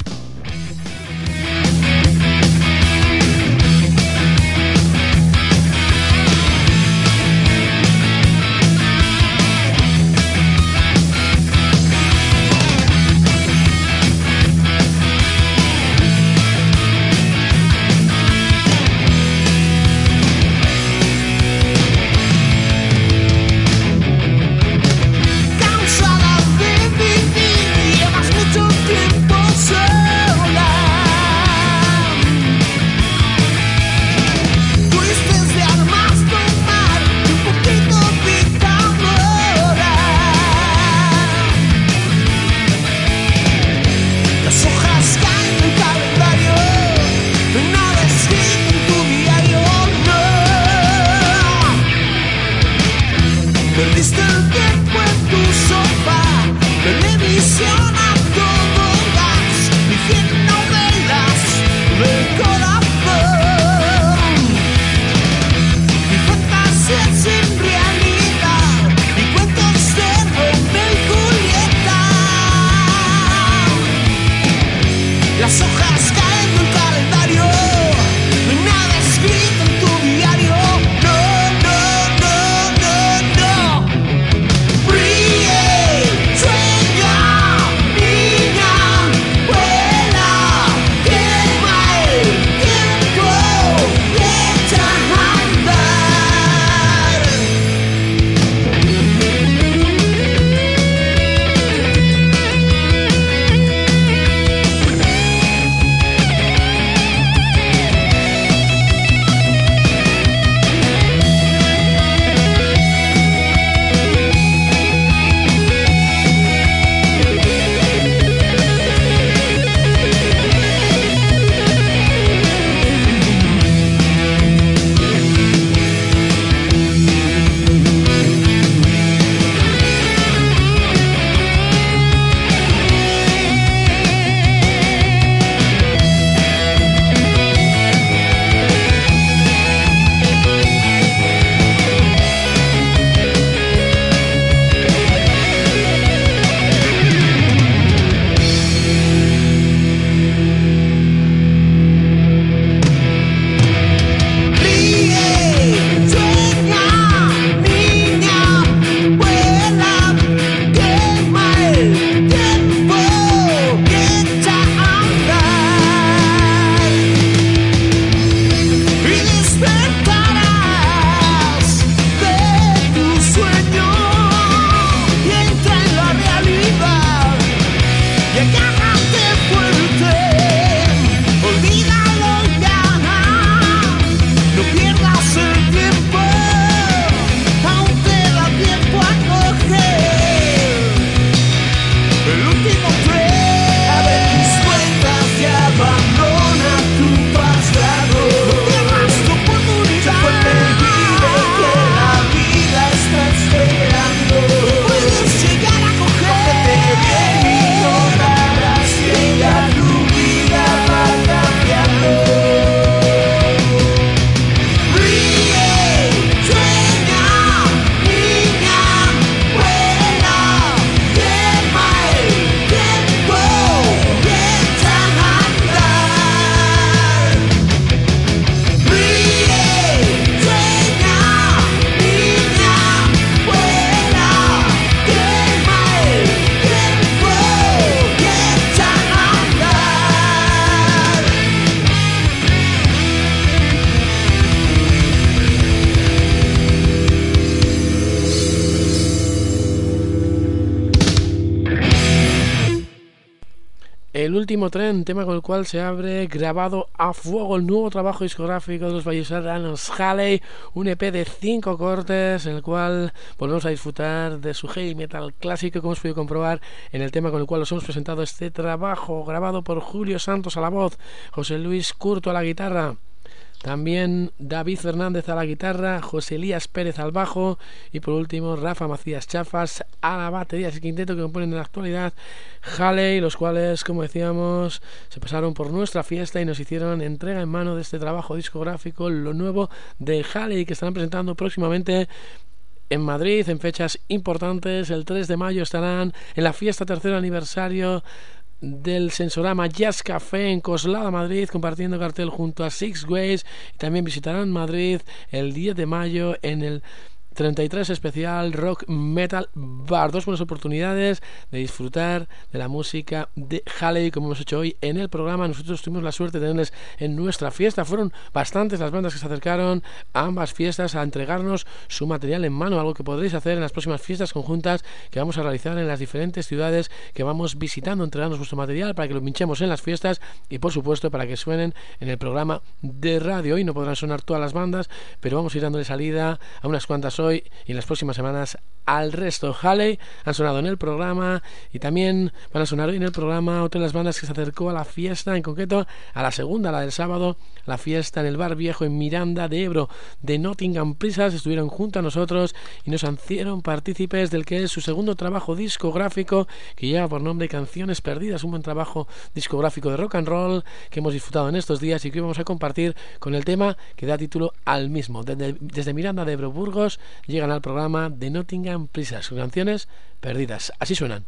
Speaker 1: El último tren, tema con el cual se abre Grabado a Fuego, el nuevo trabajo discográfico de los vallisoletanos Halley, un EP de 5 cortes en el cual volvemos a disfrutar de su heavy metal clásico, como hemos podido comprobar en el tema con el cual os hemos presentado este trabajo, grabado por Julio Santos a la voz, José Luis Curto a la guitarra, también David Fernández a la guitarra, José Elías Pérez al bajo y por último Rafa Macías Chafas a la batería. Ese quinteto que componen en la actualidad Halley, los cuales, como decíamos, se pasaron por nuestra fiesta y nos hicieron entrega en mano de este trabajo discográfico, lo nuevo de Halley, que estarán presentando próximamente en Madrid en fechas importantes. El 3 de mayo estarán en la fiesta tercer aniversario del Sensorama Jazz Café en Coslada, Madrid, compartiendo cartel junto a Six Ways, y también visitarán Madrid el 10 de mayo en el 33 especial Rock Metal Bar. Dos buenas oportunidades de disfrutar de la música de Halley, como hemos hecho hoy en el programa. Nosotros tuvimos la suerte de tenerles en nuestra fiesta. Fueron bastantes las bandas que se acercaron a ambas fiestas a entregarnos su material en mano, algo que podréis hacer en las próximas fiestas conjuntas que vamos a realizar en las diferentes ciudades que vamos visitando, entregarnos vuestro material para que lo pinchemos en las fiestas y por supuesto para que suenen en el programa de radio. Hoy no podrán sonar todas las bandas, pero vamos a ir dándole salida a unas cuantas hoy y en las próximas semanas al resto. Halley han sonado en el programa y también van a sonar hoy en el programa otra de las bandas que se acercó a la fiesta, en concreto a la segunda, la del sábado, la fiesta en el Bar Viejo en Miranda de Ebro de Nottingham Prisas. Estuvieron junto a nosotros y nos hicieron partícipes del que es su segundo trabajo discográfico, que lleva por nombre Canciones Perdidas, un buen trabajo discográfico de rock and roll que hemos disfrutado en estos días y que hoy vamos a compartir con el tema que da título al mismo. Desde Miranda de Ebro, Burgos, llegan al programa de Nottingham Prisas, sus Canciones Perdidas. Así suenan.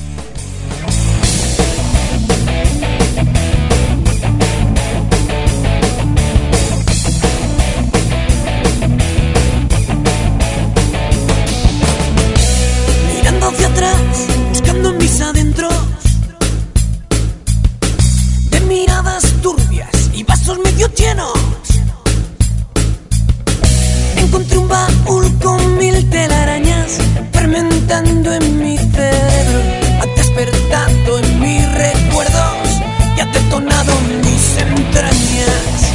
Speaker 2: Mirando hacia atrás, buscando en mis adentros, de miradas turbias y vasos medio llenos, encontré un baúl con 1000 telarañas fermentando en mi cerebro. Ha despertado en mis recuerdos y ha detonado mis entrañas.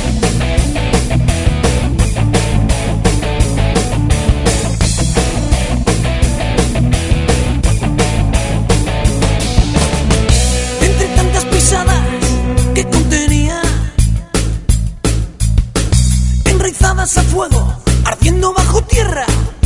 Speaker 2: Entre tantas pisadas que contenía, enraizadas a fuego, ardiendo bajo tierra,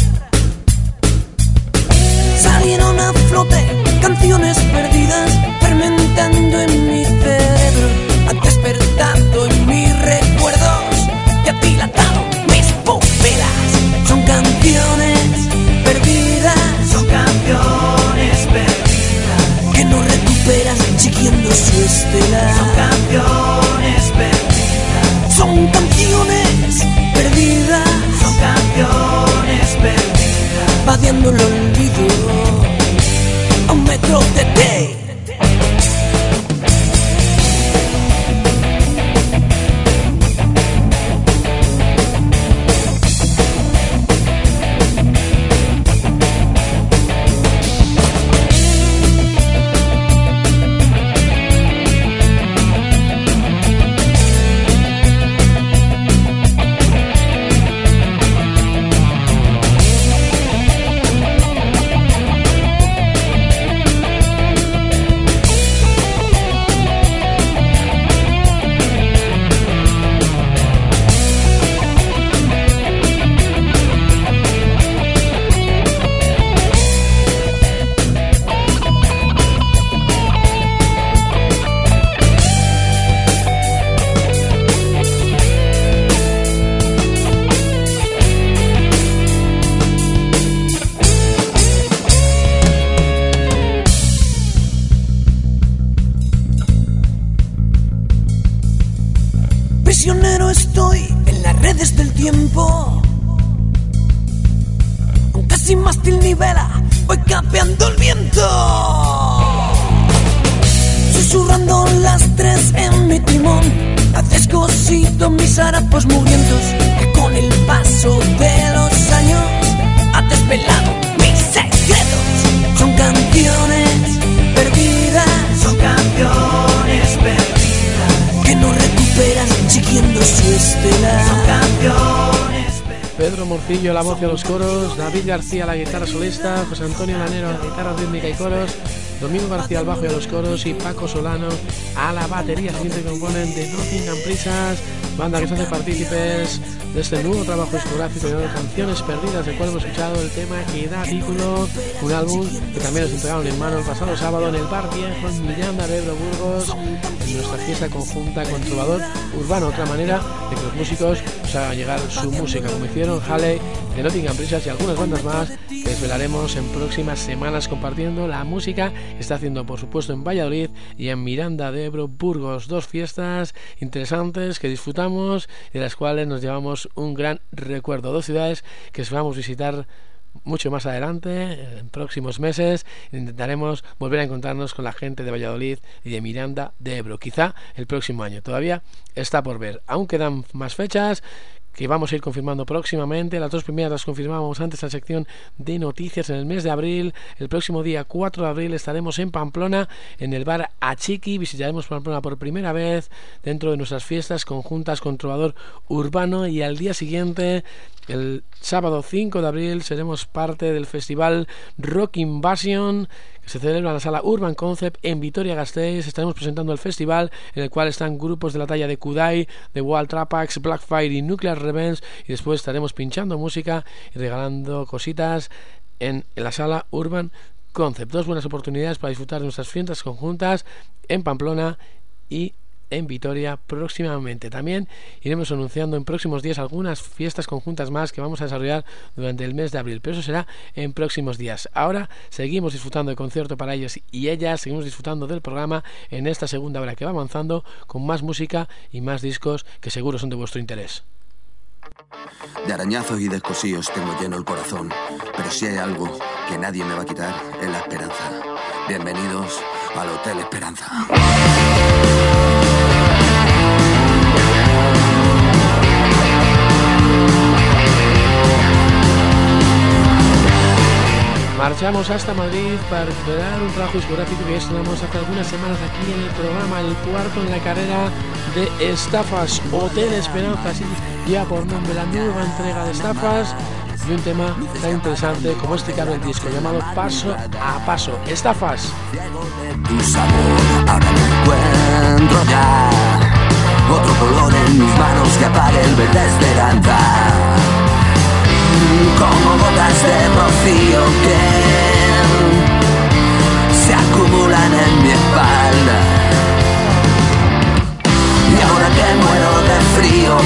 Speaker 2: salieron a flote canciones perdidas fermentando en mi cerebro. Ha despertado en mis recuerdos y ha dilatado mis pupilas. Son canciones perdidas, son canciones perdidas que no recuperas siguiendo su estela. Son canciones perdidas, son canciones perdidas, son canciones perdidas, vadeando el olvido a 1 metro de ti. Prisionero estoy en las redes del tiempo, aunque sin mástil ni vela voy capeando el viento, susurrando las 3 en mi timón. Has descosido mis harapos mugrientos que con el paso de los años ha desvelado mis secretos. Son canciones perdidas, son canciones que no recuperan siguiendo su estela. Son campeones.
Speaker 1: Pedro Morcillo a la voz y a los coros, David García a la guitarra solista, José Antonio Lanero a la guitarra rítmica y coros, Domingo García al bajo y a los coros y Paco Solano a la batería. Siguiente que componen The Nottingham Prisas, banda que se hace partícipes de este nuevo trabajo discográfico llamado Canciones Perdidas, del cual hemos escuchado el tema que da título, un álbum que también nos entregaron en mano el pasado sábado en el Bar Viejo en Miranda de Ebro, Burgos, en nuestra fiesta conjunta con Trovador Urbano. Otra manera de que los músicos nos hagan llegar su música, como hicieron Halley, The Nottingham Prisas y algunas bandas más que desvelaremos en próximas semanas, compartiendo la música que está haciendo, por supuesto, en Valladolid y en Miranda de Ebro, Burgos. Dos fiestas interesantes que disfrutamos y de las cuales nos llevamos un gran recuerdo. Dos ciudades que vamos a visitar mucho más adelante, en próximos meses. Intentaremos volver a encontrarnos con la gente de Valladolid y de Miranda de Ebro, quizá el próximo año. Todavía está por ver. Aún quedan más fechas que vamos a ir confirmando próximamente. Las dos primeras las confirmamos antes en la sección de noticias en el mes de abril. El próximo día 4 de abril estaremos en Pamplona, en el bar Achiqui. Visitaremos Pamplona por primera vez dentro de nuestras fiestas conjuntas con Trovador Urbano, y al día siguiente, el sábado 5 de abril, seremos parte del festival Rock Invasion, que se celebra en la sala Urban Concept en Vitoria-Gasteiz. Estaremos presentando el festival, en el cual están grupos de la talla de Kudai, The Wild Trapax, Blackfire y Nuclear Revenge, y después estaremos pinchando música y regalando cositas en la sala Urban Concept. Dos buenas oportunidades para disfrutar de nuestras fiestas conjuntas en Pamplona y en Vitoria próximamente. También iremos anunciando en próximos días algunas fiestas conjuntas más que vamos a desarrollar durante el mes de abril, pero eso será en próximos días. Ahora seguimos disfrutando del concierto para ellos y ellas, seguimos disfrutando del programa en esta segunda hora que va avanzando con más música y más discos que seguro son de vuestro interés.
Speaker 11: De arañazos y descosíos tengo lleno el corazón, pero si hay algo que nadie me va a quitar es la esperanza. Bienvenidos al Hotel Esperanza.
Speaker 1: Marchamos hasta Madrid para recuperar un trabajo discográfico que estrenamos hace algunas semanas aquí en el programa, el cuarto en la carrera de Estafas, Hotel Esperanza, así ya por nombre la nueva entrega de Estafas, y un tema tan interesante como este que abre el disco, llamado Paso a Paso. Estafas.
Speaker 11: Tu sabor, ahora lo encuentro ya, otro color en mis manos que apague el verde esperanza. Como gotas de rocío que se acumulan en mi espalda, y ahora que muero de frío,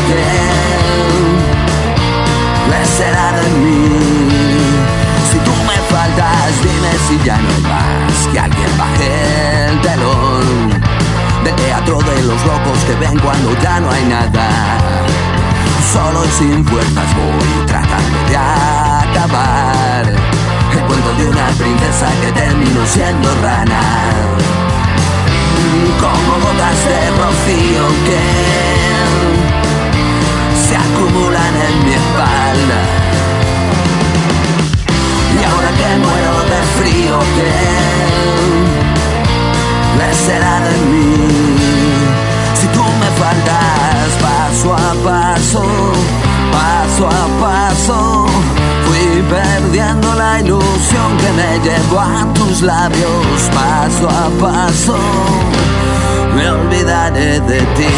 Speaker 11: ¿qué será de mí? Si tú me faltas, dime si ya no hay más, que alguien baje el telón del teatro de los locos que ven cuando ya no hay nada. Solo y sin fuerzas voy tratando de acabar el cuento de una princesa que terminó siendo rana. Como gotas de rocío que se acumulan en mi espalda, y ahora que muero de frío, ¿qué será de mí? Si tú me faltas, paso a paso, paso a paso, fui perdiendo la ilusión que me llevó a tus labios. Paso a paso, me olvidaré de ti.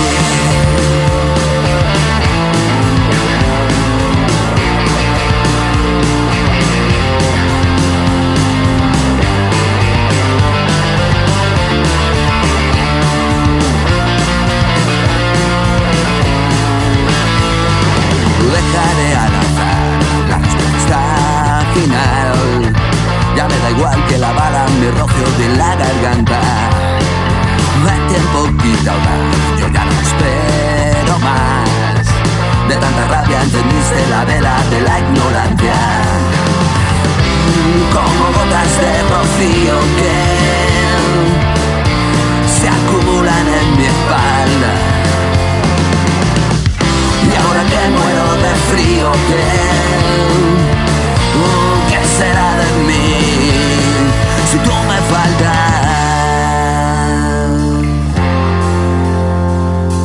Speaker 11: Dejaré al azar la respuesta final. Ya me da igual que la bala me roce de la garganta. El tiempo quita una, yo ya no espero más. De tanta rabia encendiste la vela de la ignorancia. Como gotas de rocío que se acumulan en mi espalda, y ahora que muero de frío, ¿qué será de mí? Si tú me faltas.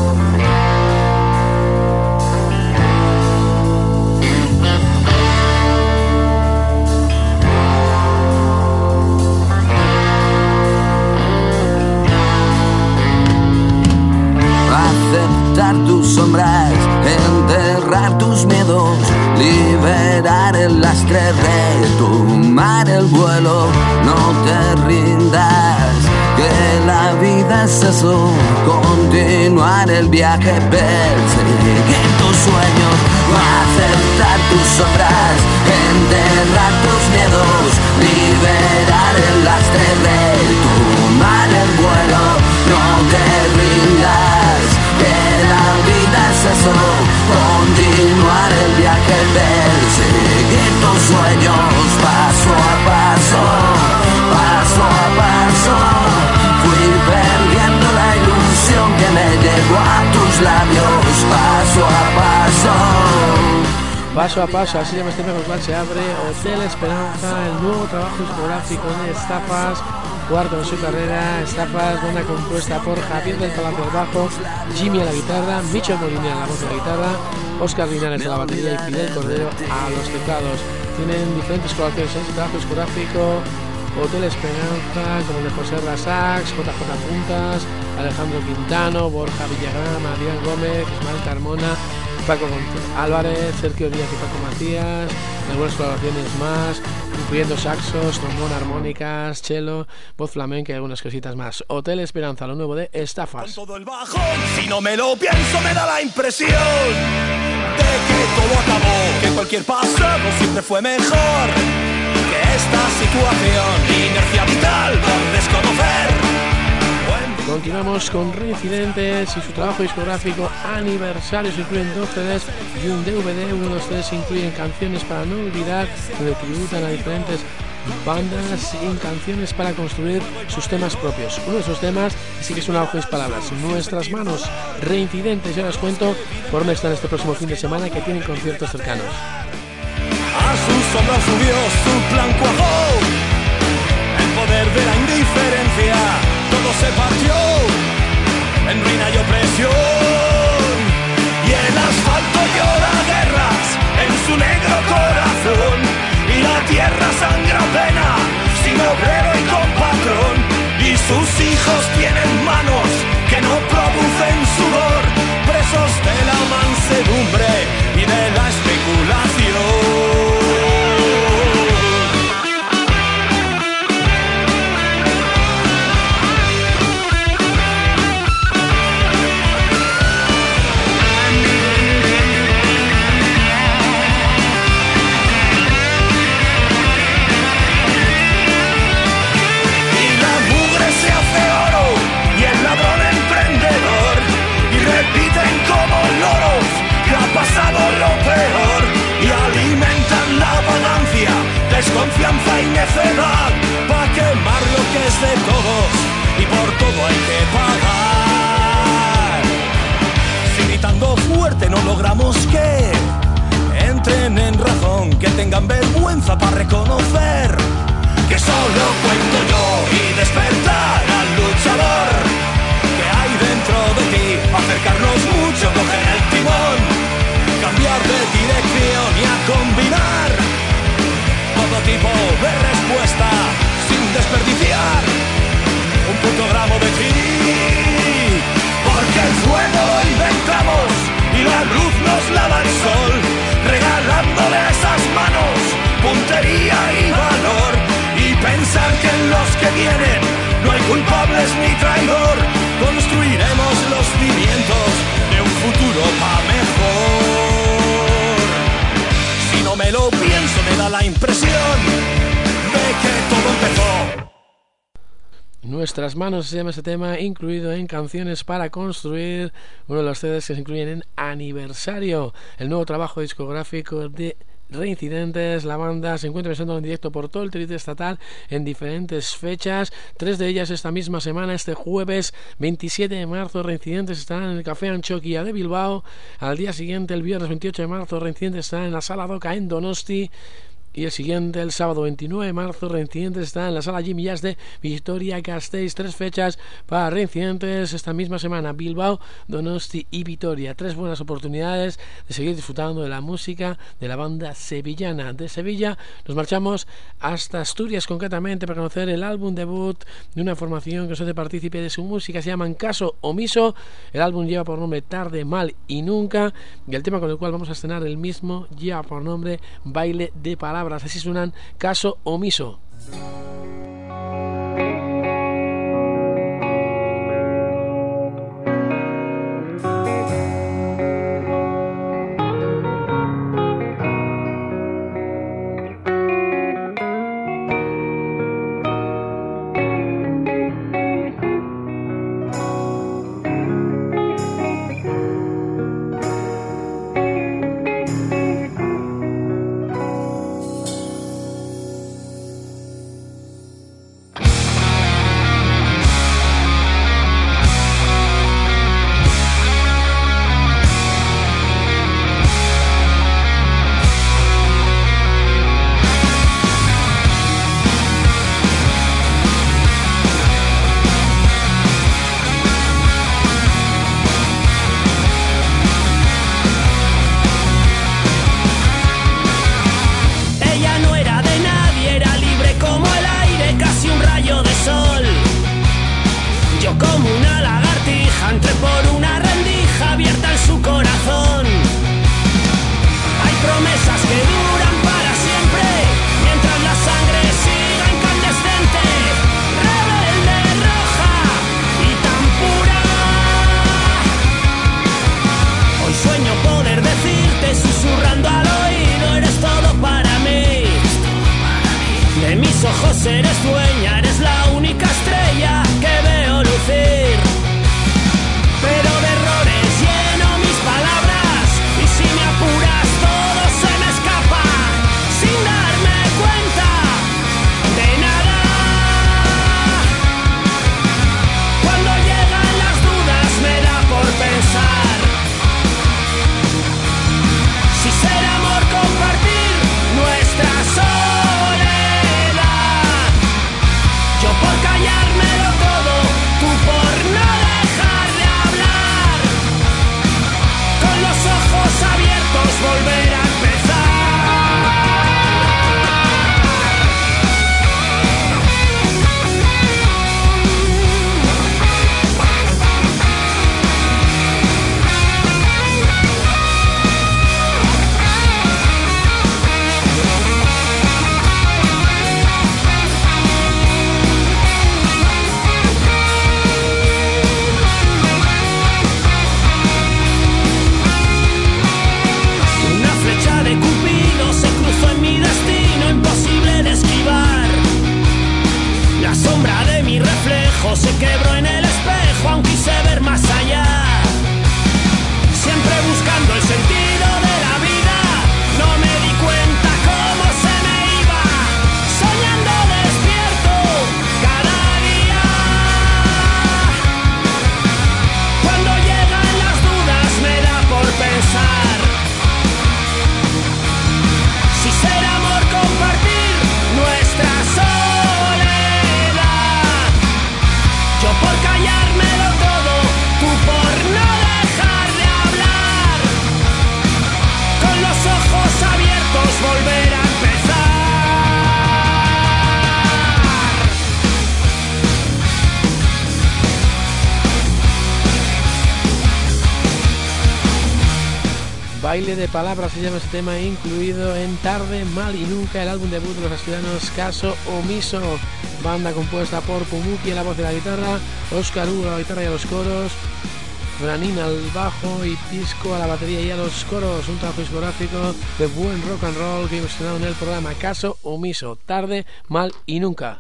Speaker 11: lastre, retomar el vuelo, no te rindas, que la vida es eso, continuar el viaje, perseguir tus sueños, no aceptar tus sombras, enterrar tus miedos, liberar el lastre, retomar el vuelo, no te rindas, que la vida es eso, continuar el viaje, perseguir tus sueños, paso a paso, paso a paso, fui perdiendo la ilusión que me llegó a tus labios, paso a paso.
Speaker 1: Paso a paso, así llama este mes con el cual se abre Hotel Esperanza, el nuevo trabajo discográfico de Estafas, cuarto en su carrera. Estafas, banda compuesta por Javier del Palacio al bajo, Jimmy a la guitarra, Micho Molina a la voz de la guitarra, Óscar Linares a la batería y Fidel Cordero a los teclados. Tienen diferentes colaboraciones en este trabajo discográfico: Hotel Esperanza, como el de José Rasax, JJ Puntas, Alejandro Quintano, Borja Villagrán, Adrián Gómez, Ismael Carmona, Paco Álvarez, Sergio Díaz y Paco Macías, algunas colaboraciones más, incluyendo saxos, trombón, armónicas, cello, voz flamenca y algunas cositas más. Hotel Esperanza, lo nuevo de Estafas.
Speaker 10: Con todo el bajón, si no me lo pienso, me da la impresión de que todo acabó, que cualquier pasado siempre fue mejor que esta situación, inercia vital por desconocer.
Speaker 1: Continuamos con Reincidentes y su trabajo discográfico Aniversario. Se incluyen 2 CDs y un DVD. Uno de los CDs incluyen Canciones para no olvidar, donde tributan a diferentes bandas y canciones para construir sus temas propios. Uno de esos temas sí que es una hoja de palabras, Nuestras Manos. Reincidentes, ya os cuento por dónde están este próximo fin de semana, que tienen conciertos cercanos.
Speaker 10: A su sombra subió, su plan cuajó, el poder de la indiferencia, todo se partió en ruina y opresión, y el asfalto llora guerras en su negro corazón, y la tierra sangra pena sin obrero y con patrón, y sus hijos tienen manos que no producen sudor, presos de la mansedumbre y de la especulación. Pasado lo peor y alimentan la vagancia, desconfianza y necedad para quemar lo que es de todos y por todo hay que pagar. Si gritando fuerte no logramos que entren en razón, que tengan vergüenza para reconocer que solo cuento yo y despertar al luchador que hay dentro de ti, acercarnos mucho, coger el timón, cambiar de dirección y a combinar todo tipo de respuesta sin desperdiciar un puto gramo de ti, porque el fuego lo inventamos y la luz nos la da el sol, regalándole a esas manos puntería y valor, y pensar que en los que vienen no hay culpables ni traidor, construiremos los cimientos de un futuro pa' mejor. Si no me lo pienso, me da la impresión de que todo empezó.
Speaker 1: Nuestras Manos se llama ese tema, incluido en Canciones para Construir, uno de los CDs que se incluyen en Aniversario, el nuevo trabajo discográfico de Reincidentes. La banda se encuentra presentando en directo por todo el territorio estatal en diferentes fechas, 3 de ellas esta misma semana. Este jueves 27 de marzo Reincidentes estarán en el Café Antxokia de Bilbao. Al día siguiente, el viernes 28 de marzo, Reincidentes estarán en la Sala Doca en Donosti. Y el siguiente, el sábado 29 de marzo, Reincidentes está en la Sala Jimmy Jazz de Vitoria-Gasteiz. 3 fechas para Reincidentes esta misma semana: Bilbao, Donosti y Vitoria. 3 buenas oportunidades de seguir disfrutando de la música de la banda sevillana. De Sevilla nos marchamos hasta Asturias, concretamente, para conocer el álbum debut de una formación que se hace partícipe de su música. Se llaman Caso Omiso. El álbum lleva por nombre Tarde, Mal y Nunca, y el tema con el cual vamos a estrenar el mismo lleva por nombre Baile de Palabras. palabras, así suenan Caso Omiso. Baile de palabras se llama este tema, incluido en Tarde, Mal y Nunca, el álbum debut de los asturianos Caso Omiso, banda compuesta por Pumuki a la voz de la guitarra, Óscar Hugo a la guitarra y a los coros, Branín al bajo y Pisco a la batería y a los coros. Un trabajo discográfico de buen rock and roll que hemos estrenado en el programa Caso Omiso, Tarde, Mal y Nunca.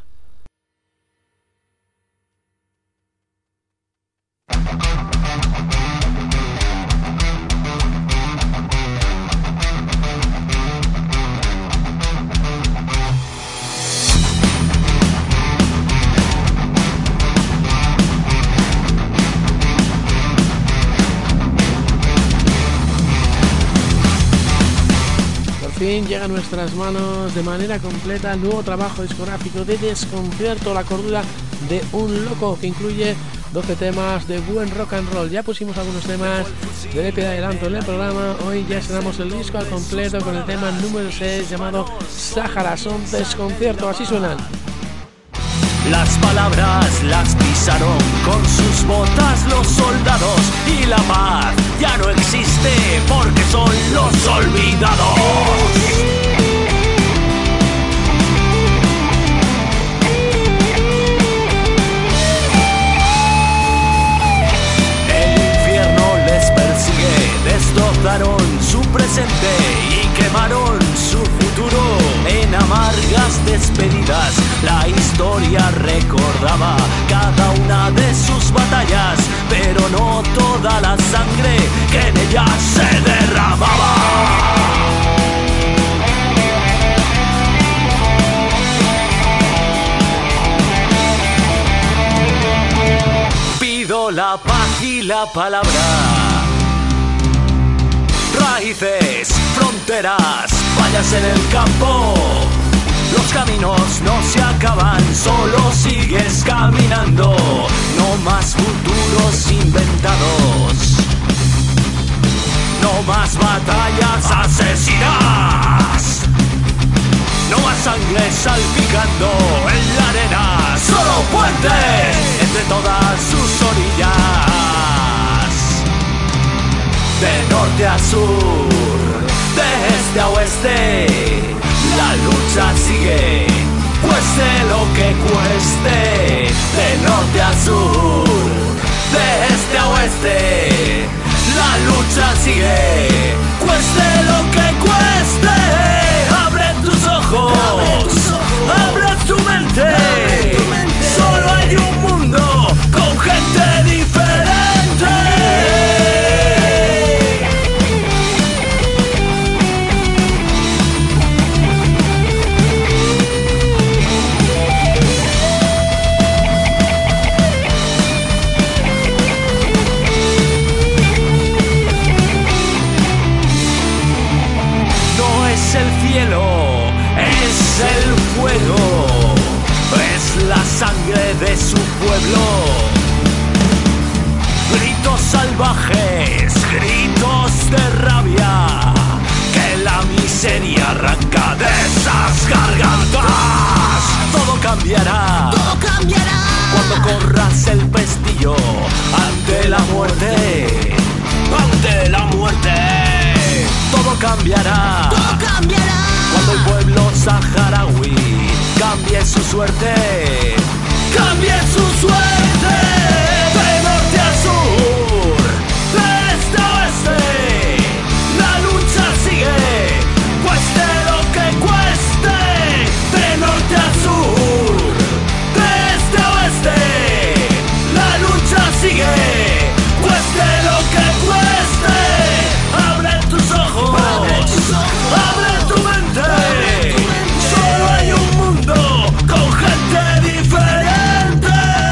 Speaker 1: Fin llega a nuestras manos de manera completa el nuevo trabajo discográfico de Desconcierto, La Cordura de un Loco, que incluye 12 temas de buen rock and roll. Ya pusimos algunos temas de EP de adelanto en el programa, hoy ya estrenamos el disco al completo con el tema número 6 llamado Sáhara. Son Desconcierto, así suenan.
Speaker 4: Las palabras las pisaron con sus botas los soldados y la paz ya no existe porque son los olvidados. botella se derramaba. Pido la paz y la palabra, raíces, fronteras, vallas en el campo. Los caminos no se acaban, solo sigues caminando. No más futuros inventados, no más batallas asesinas, no más sangre salpicando en la arena. Solo puentes entre todas sus orillas. De norte a sur, de este a oeste, la lucha sigue, cueste lo que cueste. De norte a sur, de este a oeste, la lucha sigue, cueste lo que cueste. Abre tus ojos, abre tu mente. Solo hay un mundo con gente diferente. El cielo es el fuego, es la sangre de su pueblo. Gritos salvajes, gritos de rabia, que la miseria arranca de esas gargantas. Todo cambiará, cuando corras el pestillo ante la muerte, ante la muerte. Todo cambiará, cuando el pueblo saharaui cambie su suerte, cambie su suerte. De norte a sur, de este a oeste, la lucha sigue, cueste lo que cueste. De norte a sur, de este a oeste, la lucha sigue, cueste lo que cueste. Abre tus ojos, abre tu mente. Solo hay un mundo con gente diferente.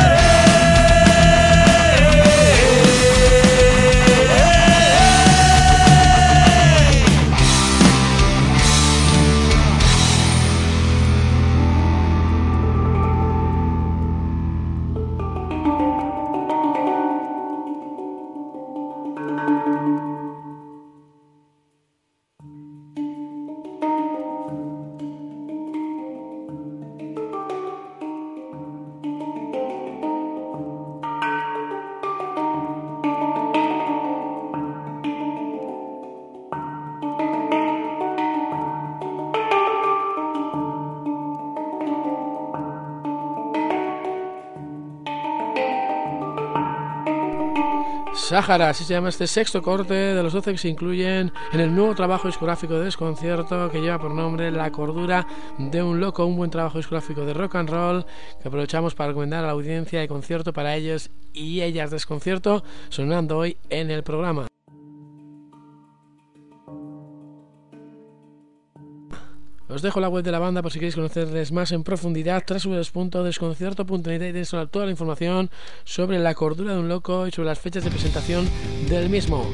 Speaker 1: Sahara, así se llama este sexto corte de los 12 que se incluyen en el nuevo trabajo discográfico de Desconcierto, que lleva por nombre La cordura de un loco, un buen trabajo discográfico de rock and roll que aprovechamos para recomendar a la audiencia de Concierto para ellos y ellas. Desconcierto sonando hoy en el programa. Os dejo la web de la banda por si queréis conocerles más en profundidad, www.desconcierto.net, y tenéis toda la información sobre La cordura de un loco y sobre las fechas de presentación del mismo.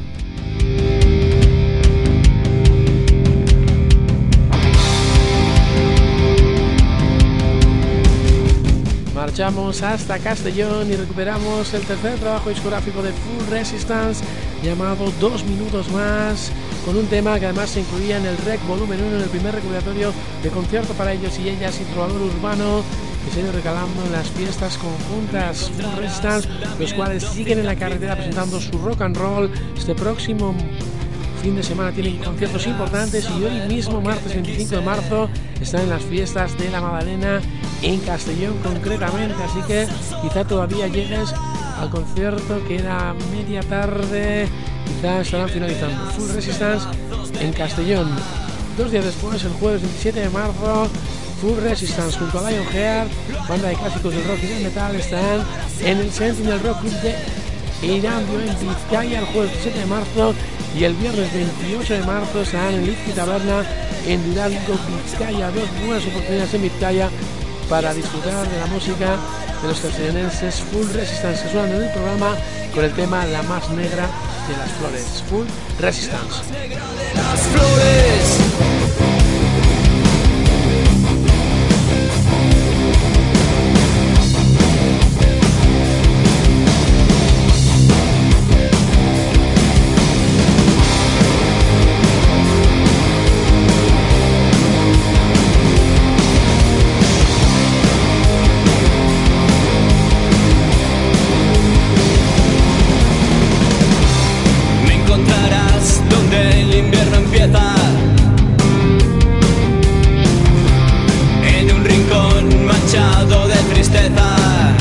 Speaker 1: Marchamos hasta Castellón y recuperamos el tercer trabajo discográfico de Full Resistance, llamado 2 minutos más, con un tema que además se incluía en el Rec Volumen 1, en el primer recopilatorio de Concierto para ellos y ellas y Trovador Urbano, que se ha ido recalando en las fiestas conjuntas Full Resistance, los cuales siguen en la carretera presentando su rock and roll. Este próximo fin de semana tienen conciertos importantes y hoy mismo, martes 25 de marzo, están en las fiestas de la Magdalena en Castellón concretamente, así que quizá todavía llegues al concierto, que era media tarde, quizá estarán finalizando. Full Resistance en Castellón. 2 días después, el jueves 27 de marzo, Full Resistance junto a Lionheart, banda de clásicos del rock y del metal, están en el Sentinel Rock Club de Erandio en Vizcaya el jueves 7 de marzo y el viernes 28 de marzo estarán en Lizki Taberna en Durango, Vizcaya. Dos buenas oportunidades en Vizcaya para disfrutar de la música de los castellonenses Full Resistance, que suenan en el programa con el tema La Más Negra de las Flores. Full Resistance.
Speaker 10: Donde el invierno empieza, en un rincón manchado de tristeza,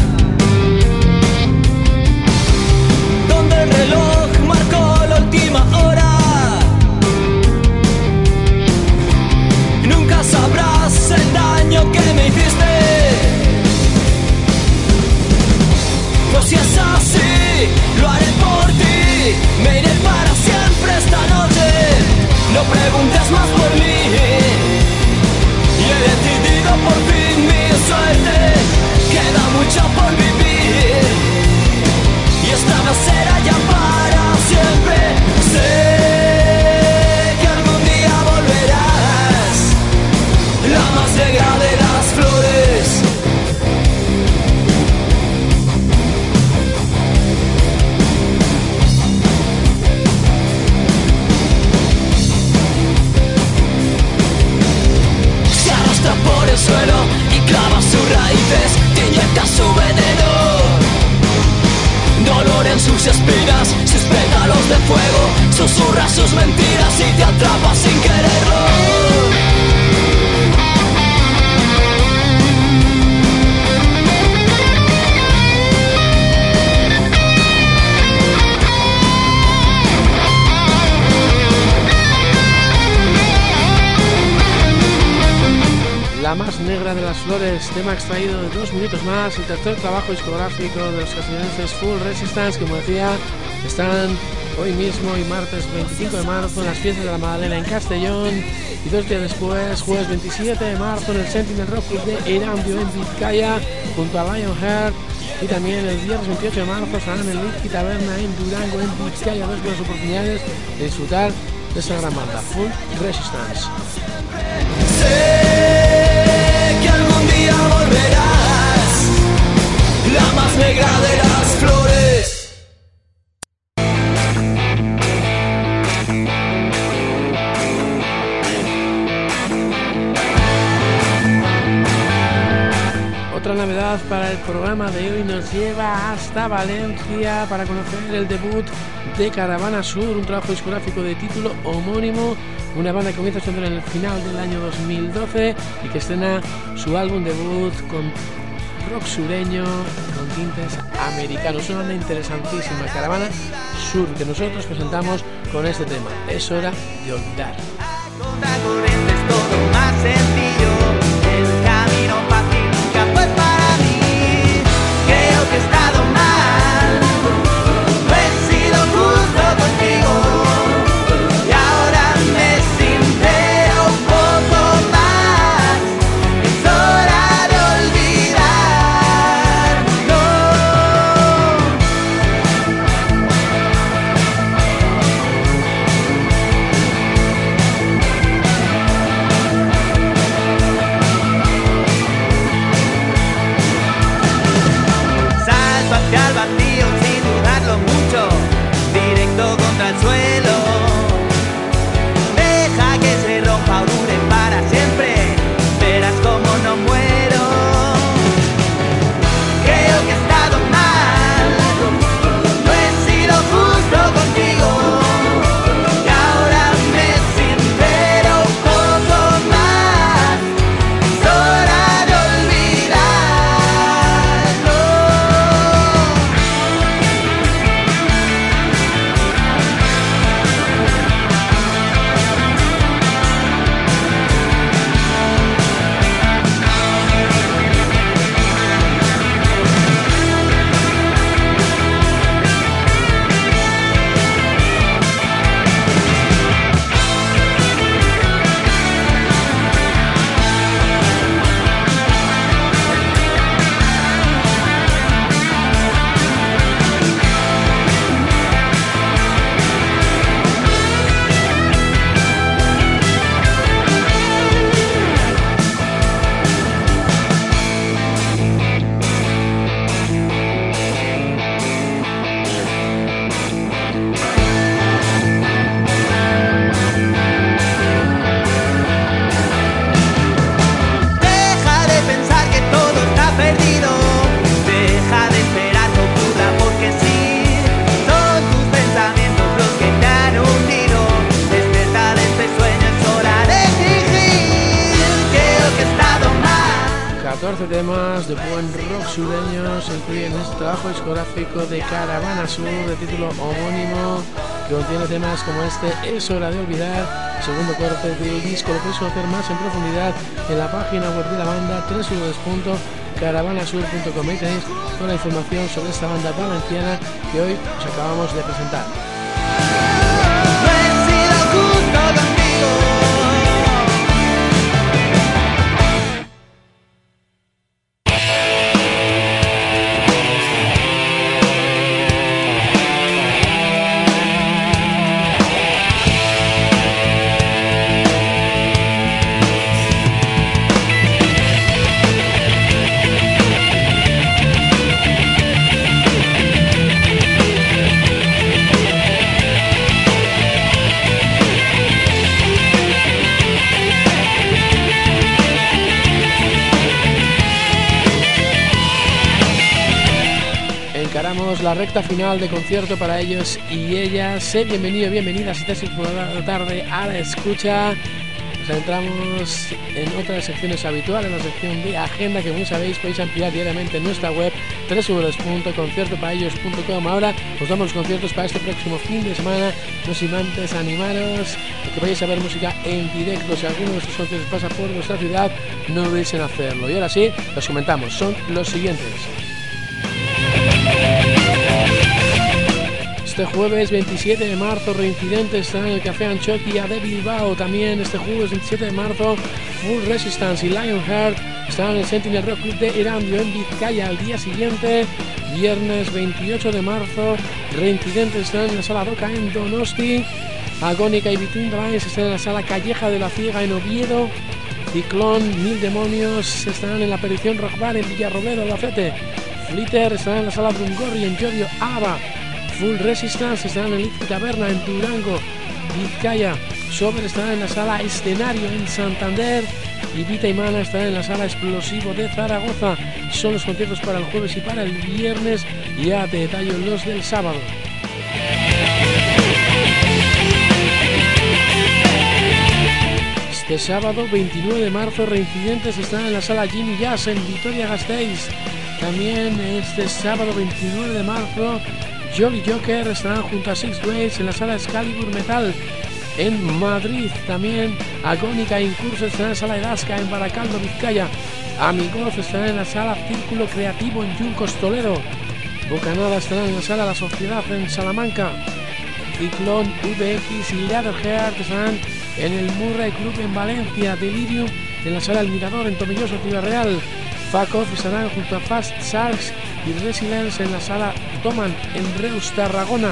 Speaker 10: donde el reloj marcó la última hora. Nunca sabrás el daño que me hiciste, pues si es así, lo haré por ti. Me iré para siempre esta noche. No preguntes más por mí. Y he decidido por fin mi suerte. Queda mucho por vivir. Y esta no será ya para siempre. Sé que algún día volverás. La más negra de las flores. Por el suelo y clava sus raíces, te inyecta su veneno. Dolor en sus espinas, sus pétalos de fuego, susurra sus mentiras y te atrapa sin quererlo.
Speaker 1: La Más Negra de las Flores, tema extraído de 2 minutos más, el tercer trabajo discográfico de los castellonenses Full Resistance. Como decía, están hoy mismo y martes 25 de marzo en las fiestas de la Madalena en Castellón, y 2 días después, jueves 27 de marzo, en el Sentinel Rock Club de Erandio en Vizcaya junto a Lionheart, y también el viernes 28 de marzo estarán en Lizki Taberna en Durango en Vizcaya. 2 buenas oportunidades de disfrutar de esta gran banda Full Resistance.
Speaker 10: Que algún día volverás, la más negra de las flores.
Speaker 1: Otra novedad para el programa de hoy nos lleva hasta Valencia para conocer el debut de Caravana Sur, un trabajo discográfico de título homónimo, una banda que comienza siendo en el final del año 2012 y que estrena su álbum debut con rock sureño con tintes americanos. Una banda interesantísima, Caravana Sur, que nosotros presentamos con este tema, Es hora de olvidar.
Speaker 2: Es todo más sencillo, el camino fácil nunca fue para mí. Creo que he estado mal, no he sido justo contigo, y ahora me sincero un poco más. Es hora de olvidar, no.
Speaker 1: 14 temas de buen rock sureño se incluyen en este trabajo discográfico de Caravana Sur de título homónimo, que contiene temas como este Es hora de olvidar, segundo corte del disco. Lo podéis conocer más en profundidad en la página web de la banda www.caravanasur.com. Ahí tenéis toda la información sobre esta banda valenciana que hoy os acabamos de presentar. La recta final de concierto para ellos y ellas. Sé bienvenido, bienvenida si estás por la tarde a la escucha. Nos entramos en otras secciones habituales, la sección de agenda que, como sabéis, podéis ampliar diariamente en nuestra web www.conciertoparellos.com. Ahora os damos los conciertos para este próximo fin de semana. No sin antes animaros a que vayáis a ver música en directo. Si alguno de estos conciertos pasa por vuestra ciudad, no dudéis en hacerlo. Y ahora sí, los comentamos. Son los siguientes. Este jueves 27 de marzo, Reincidente está en el Café Anchoquia de Bilbao. También este jueves 27 de marzo, Full Resistance y Lionheart están en el Sentinel Rock Club de Erandio en Vizcaya. Al día siguiente, viernes 28 de marzo, Reincidente están en la Sala Doca en Donosti. Agónica y Between the Lines están en la Sala Calleja de la Ciega en Oviedo. Ciclón, Mil Demonios están en la Perdición Rock Bar en Villarrobledo, Albacete. Flitter están en la Sala Brungorri en Llodio, Álava. Full Resistance estarán en el Izqui Taberna en Durango, Vizcaya. Sober estará en la Sala Escenario en Santander y Vita y Mana estará en la Sala Explosivo de Zaragoza. Son los conciertos para el jueves y para el viernes. Ya te detallo los del sábado. Este sábado 29 de marzo, Reincidentes estarán en la Sala Jimmy Jazz en Vitoria-Gasteiz. También este sábado 29 de marzo, Jolly Joker estarán junto a Six Ways en la Sala Excalibur Metal en Madrid. También Agónica e Incurso estarán en la Sala Edasca en Baracaldo, Vizcaya. Amigos estarán en la Sala Círculo Creativo en Yuncos, Toledo. Bocanada estarán en la Sala La Sociedad en Salamanca. Ciclón, VX y Leatherheart estarán en el Murray Club en Valencia. Delirium en la Sala El Mirador en Tomelloso, Ciudad Real. Fuck Off estarán junto a Fast Sharks y Resilience en la Sala Toman en Reus, Tarragona.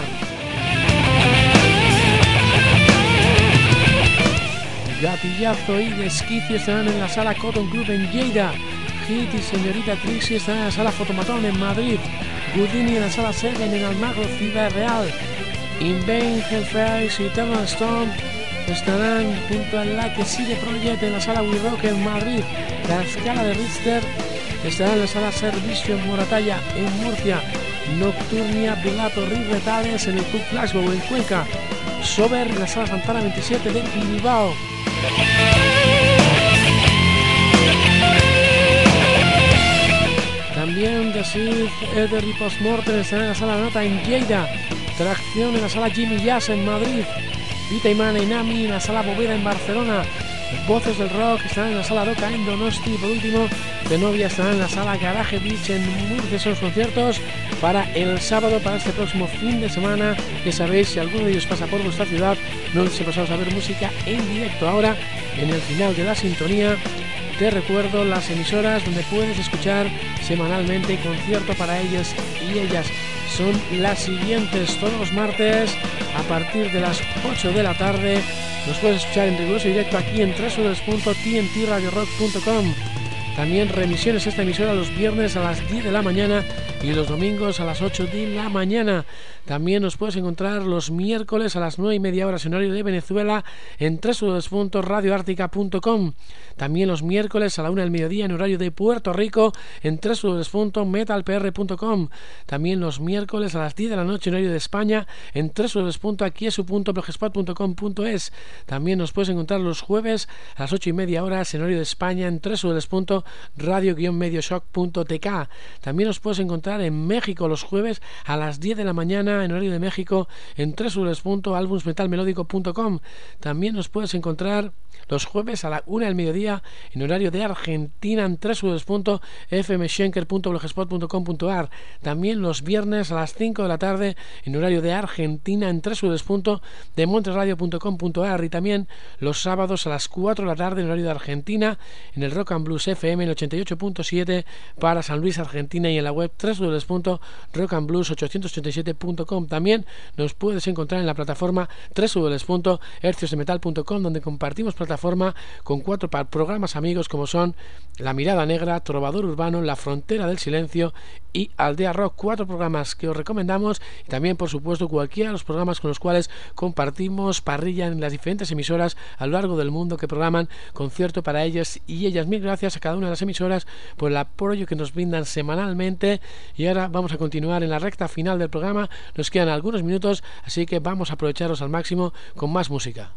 Speaker 1: Gatillazo y Desquicio estarán en la Sala Cotton Club en Lleida. Hit y Señorita Trixie estarán en la Sala Fotomatón en Madrid. Houdini en la Sala Seven en Almagro, Ciudad Real. In Vain, Hellfire y Eternal Storm estarán junto a la Queside Project en la Sala We Rock en Madrid. La Escala de Richter estará en la Sala Servicio en Moratalla en Murcia. Nocturnia, Velato, Retales en el Club Glasgow en Cuenca. Sober en la Sala Santana 27 de Bilbao. También The Sith, Ether y Postmortem estarán en la Sala Nota en Lleida. Tracción en la Sala Jimmy Jazz en Madrid. Vita y Mana y Nami en la Sala Boveda en Barcelona. Voces del Rock estarán en la Sala Doca en Donosti. Y por último, Zenobia estará en la Sala Garage Beach en Murcia. Son los conciertos para el sábado, para este próximo fin de semana. Ya sabéis, si alguno de ellos pasa por vuestra ciudad, no os pasamos a ver música en directo. Ahora, en el final de la sintonía, te recuerdo las emisoras donde puedes escuchar semanalmente concierto para ellos y ellas. Son las siguientes: todos los martes a partir de las 8 de la tarde nos puedes escuchar en riguroso directo aquí en www.tntradiorock.com. También remisiones esta emisora los viernes a las 10 de la mañana y los domingos a las 8 de la mañana. También nos puedes encontrar los miércoles a las 9:30 horas en horario de Venezuela en www.radioartica.com. También los miércoles a la 1 del mediodía en horario de Puerto Rico en www.metalpr.com. También los miércoles a las 10 de la noche en horario de España en www.aquiesu.blogspot.com.es. También nos puedes encontrar los jueves a las 8:30 horas en horario de España en www.radio-medioshock.tk. También nos puedes encontrar en México los jueves a las 10 de la mañana en horario de México en www.albumsmetalmelódico.com. También nos puedes encontrar los jueves a la 1 del mediodía en horario de Argentina en www.fmschenker.blogspot.com.ar. También los viernes a las 5 de la tarde en horario de Argentina en www.demontreradio.com.ar. Y también los sábados a las 4 de la tarde en horario de Argentina en el Rock and Blues FM en 88.7 para San Luis, Argentina, y en la web www.rockandblues887.com. También nos puedes encontrar en la plataforma www.herciosdemetal.com, donde compartimos plataforma con 4 programas amigos como son La Mirada Negra, Trovador Urbano, La Frontera del Silencio y Aldea Rock. 4 programas que os recomendamos, y también por supuesto cualquiera de los programas con los cuales compartimos parrilla en las diferentes emisoras a lo largo del mundo que programan concierto para ellos y ellas. Mil gracias a cada una de las emisoras por el apoyo que nos brindan semanalmente. Y ahora vamos a continuar en la recta final del programa. Nos quedan algunos minutos, así que vamos a aprovecharlos al máximo con más música.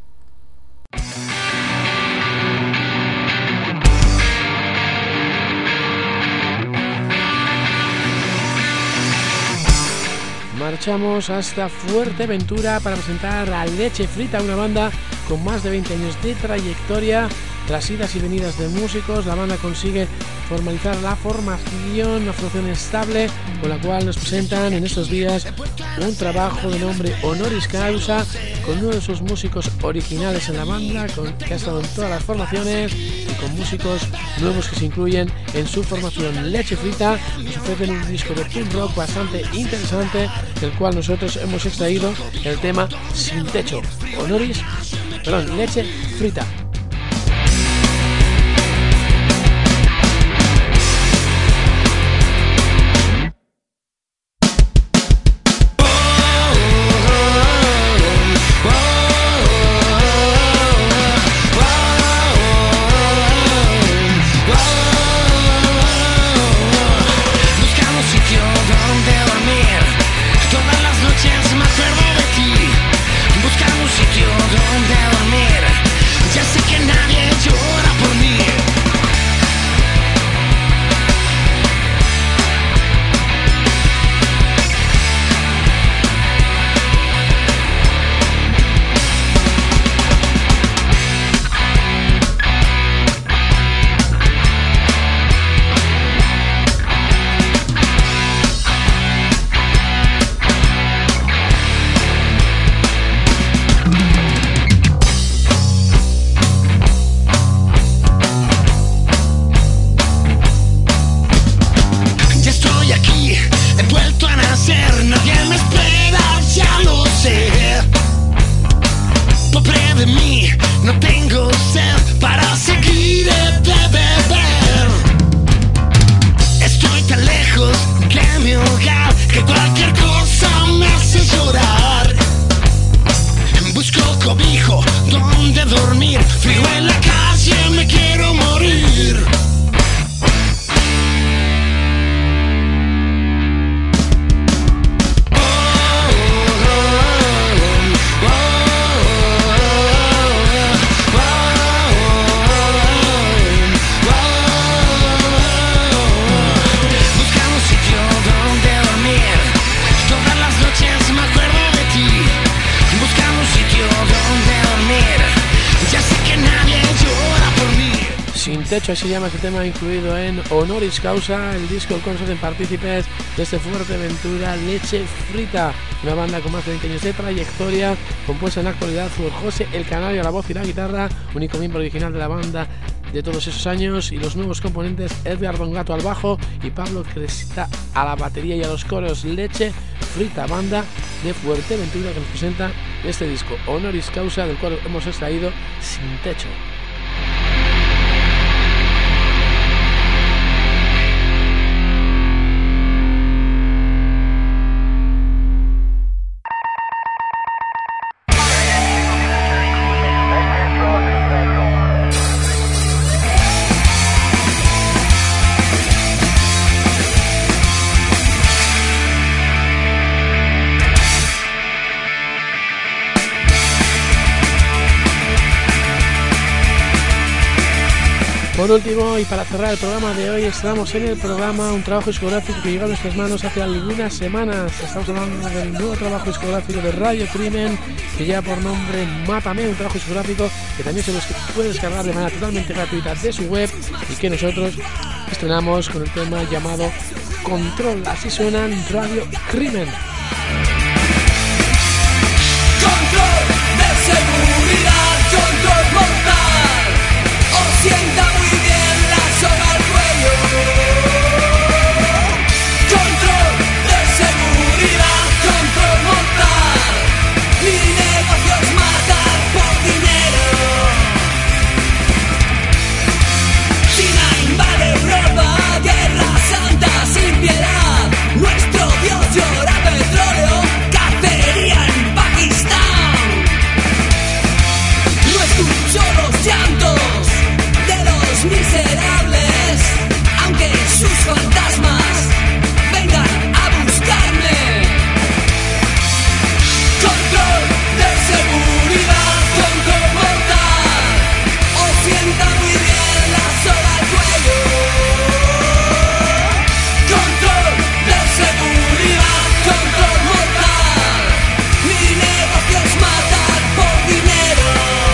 Speaker 1: Marchamos hasta Fuerteventura para presentar a Leche Frita, una banda con más de 20 años de trayectoria. Tras idas y venidas de músicos, la banda consigue formalizar la formación, una formación estable, con la cual nos presentan en estos días un trabajo de nombre Honoris Causa, con uno de sus músicos originales en la banda, que ha estado en todas las formaciones, y con músicos nuevos que se incluyen en su formación. Leche Frita nos ofrecen un disco de punk rock bastante interesante, del cual nosotros hemos extraído el tema Sin Techo. Leche Frita. Techo, así se llama este tema, incluido en Honoris Causa, el disco con los partícipes de este Fuerteventura, Leche Frita, una banda con más de 20 años de trayectoria, compuesta en la actualidad por José el Canario a la voz y la guitarra, único miembro original de la banda de todos esos años, y los nuevos componentes Edgar Don Gato al bajo y Pablo Cresta a la batería y a los coros. Leche Frita, banda de Fuerteventura, que nos presenta este disco Honoris Causa, del cual hemos extraído Sin Techo. Por último, y para cerrar el programa de hoy, estamos en el programa un trabajo discográfico que llegó a nuestras manos hace algunas semanas. Estamos hablando del nuevo trabajo discográfico de Radio Crimen, que lleva por nombre Mátame, un trabajo discográfico que también se puede descargar de manera totalmente gratuita de su web y que nosotros estrenamos con el tema llamado Control. Así suenan Radio Crimen.
Speaker 2: Control de seguridad, control mortal. O sienta muy bien la soga al cuello. Control de seguridad, control mortal. Mi negocio es matar por dinero. China invade Europa, guerra santa sin piedad. Nuestro Dios llora petróleo, cacería en Pakistán. No escucho los llantos de los miserables, aunque sus fantasmas vengan a buscarme. Control de seguridad, control mortal. O sienta muy bien la soga al cuello. Control de seguridad, control mortal. Mi negocio es matar por dinero.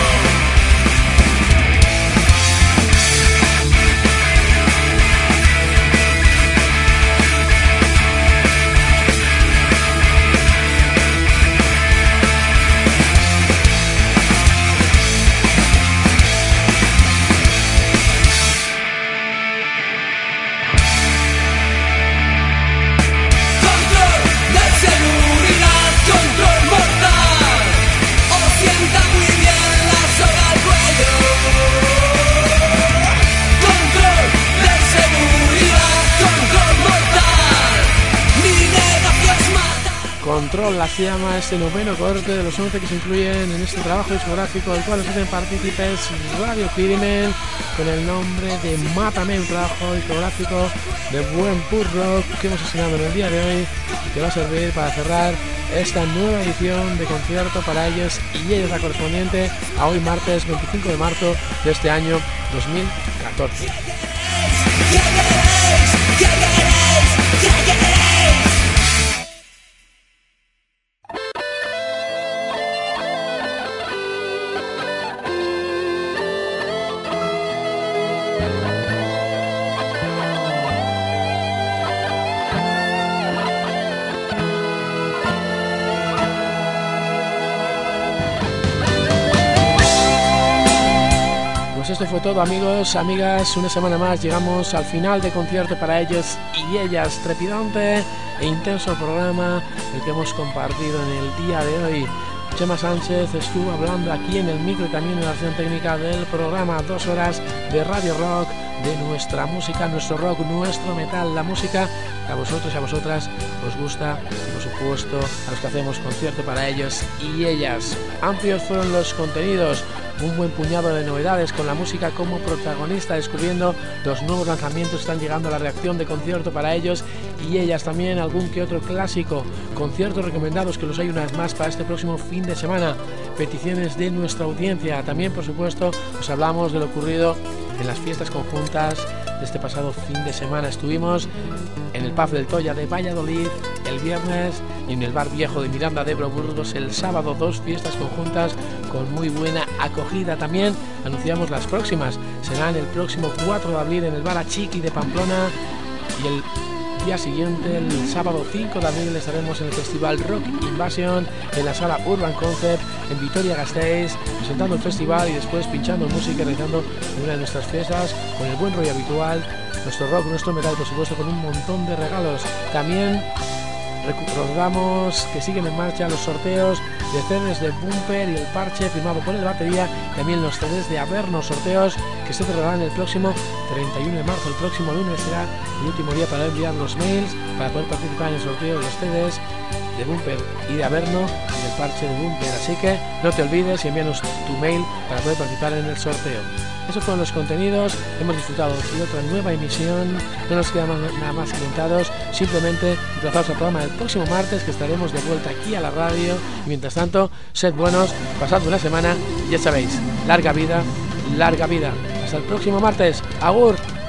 Speaker 2: Control de seguridad, control mortal. O sienta muy bien la soga al cuello. Control de seguridad, control mortal. Mi negocio es matar.
Speaker 1: Control, así llama este noveno corte de los 11 que se incluyen en este trabajo discográfico, del cual nos hacen partícipes Radio Crimen, con el nombre de Mátame, un trabajo discográfico de buen punk rock que hemos estrenado en el día de hoy y que va a servir para cerrar esta nueva edición de concierto para ellos y ellos, la correspondiente a hoy martes 25 de marzo de este año 2014.
Speaker 2: ¿Qué queréis? ¿Qué queréis? ¿Qué queréis?
Speaker 1: Pues esto fue todo, amigos, amigas. Una semana más llegamos al final de concierto para ellos y ellas. Trepidante e intenso programa el que hemos compartido en el día de hoy. Chema Sánchez estuvo hablando aquí en el micro y también en la acción técnica del programa. 2 horas de Radio Rock, de nuestra música, nuestro rock, nuestro metal, la música que a vosotros y a vosotras os gusta y por supuesto a los que hacemos concierto para ellos y ellas. Amplios fueron los contenidos, un buen puñado de novedades con la música como protagonista, descubriendo los nuevos lanzamientos que están llegando a la reacción de concierto para ellos y ellas, también algún que otro clásico, conciertos recomendados que los hay una vez más para este próximo fin de semana, peticiones de nuestra audiencia, también por supuesto os hablamos de lo ocurrido en las fiestas conjuntas de este pasado fin de semana. Estuvimos en el Pub del Toya de Valladolid el viernes y en el Bar Viejo de Miranda de Ebro, Burgos, el sábado. 2 fiestas conjuntas con muy buena acogida. También anunciamos las próximas, serán el próximo 4 de abril en el Bar Achiqui de Pamplona y el día siguiente, el sábado 5 de abril, estaremos en el Festival Rock Invasion en la Sala Urban Concept en Vitoria-Gasteiz, presentando el festival y después pinchando música y realizando una de nuestras fiestas con el buen rollo habitual, nuestro rock, nuestro metal, por supuesto, con un montón de regalos. También recordamos que siguen en marcha los sorteos de CDs de Bumper y el parche firmado por el batería, también los CDs de Averno, sorteos que se cerrarán el próximo 31 de marzo. El próximo lunes será el último día para enviar los mails para poder participar en el sorteo de los CDs de Bumper y de Averno y del parche de Bumper, así que no te olvides y envíanos tu mail para poder participar en el sorteo. Esos fueron los contenidos, hemos disfrutado de otra nueva emisión, no nos queda nada más comentados, simplemente emplazados al programa del próximo martes, que estaremos de vuelta aquí a la radio, y mientras tanto, sed buenos, pasad buena semana, ya sabéis, larga vida, Hasta el próximo martes. Agur.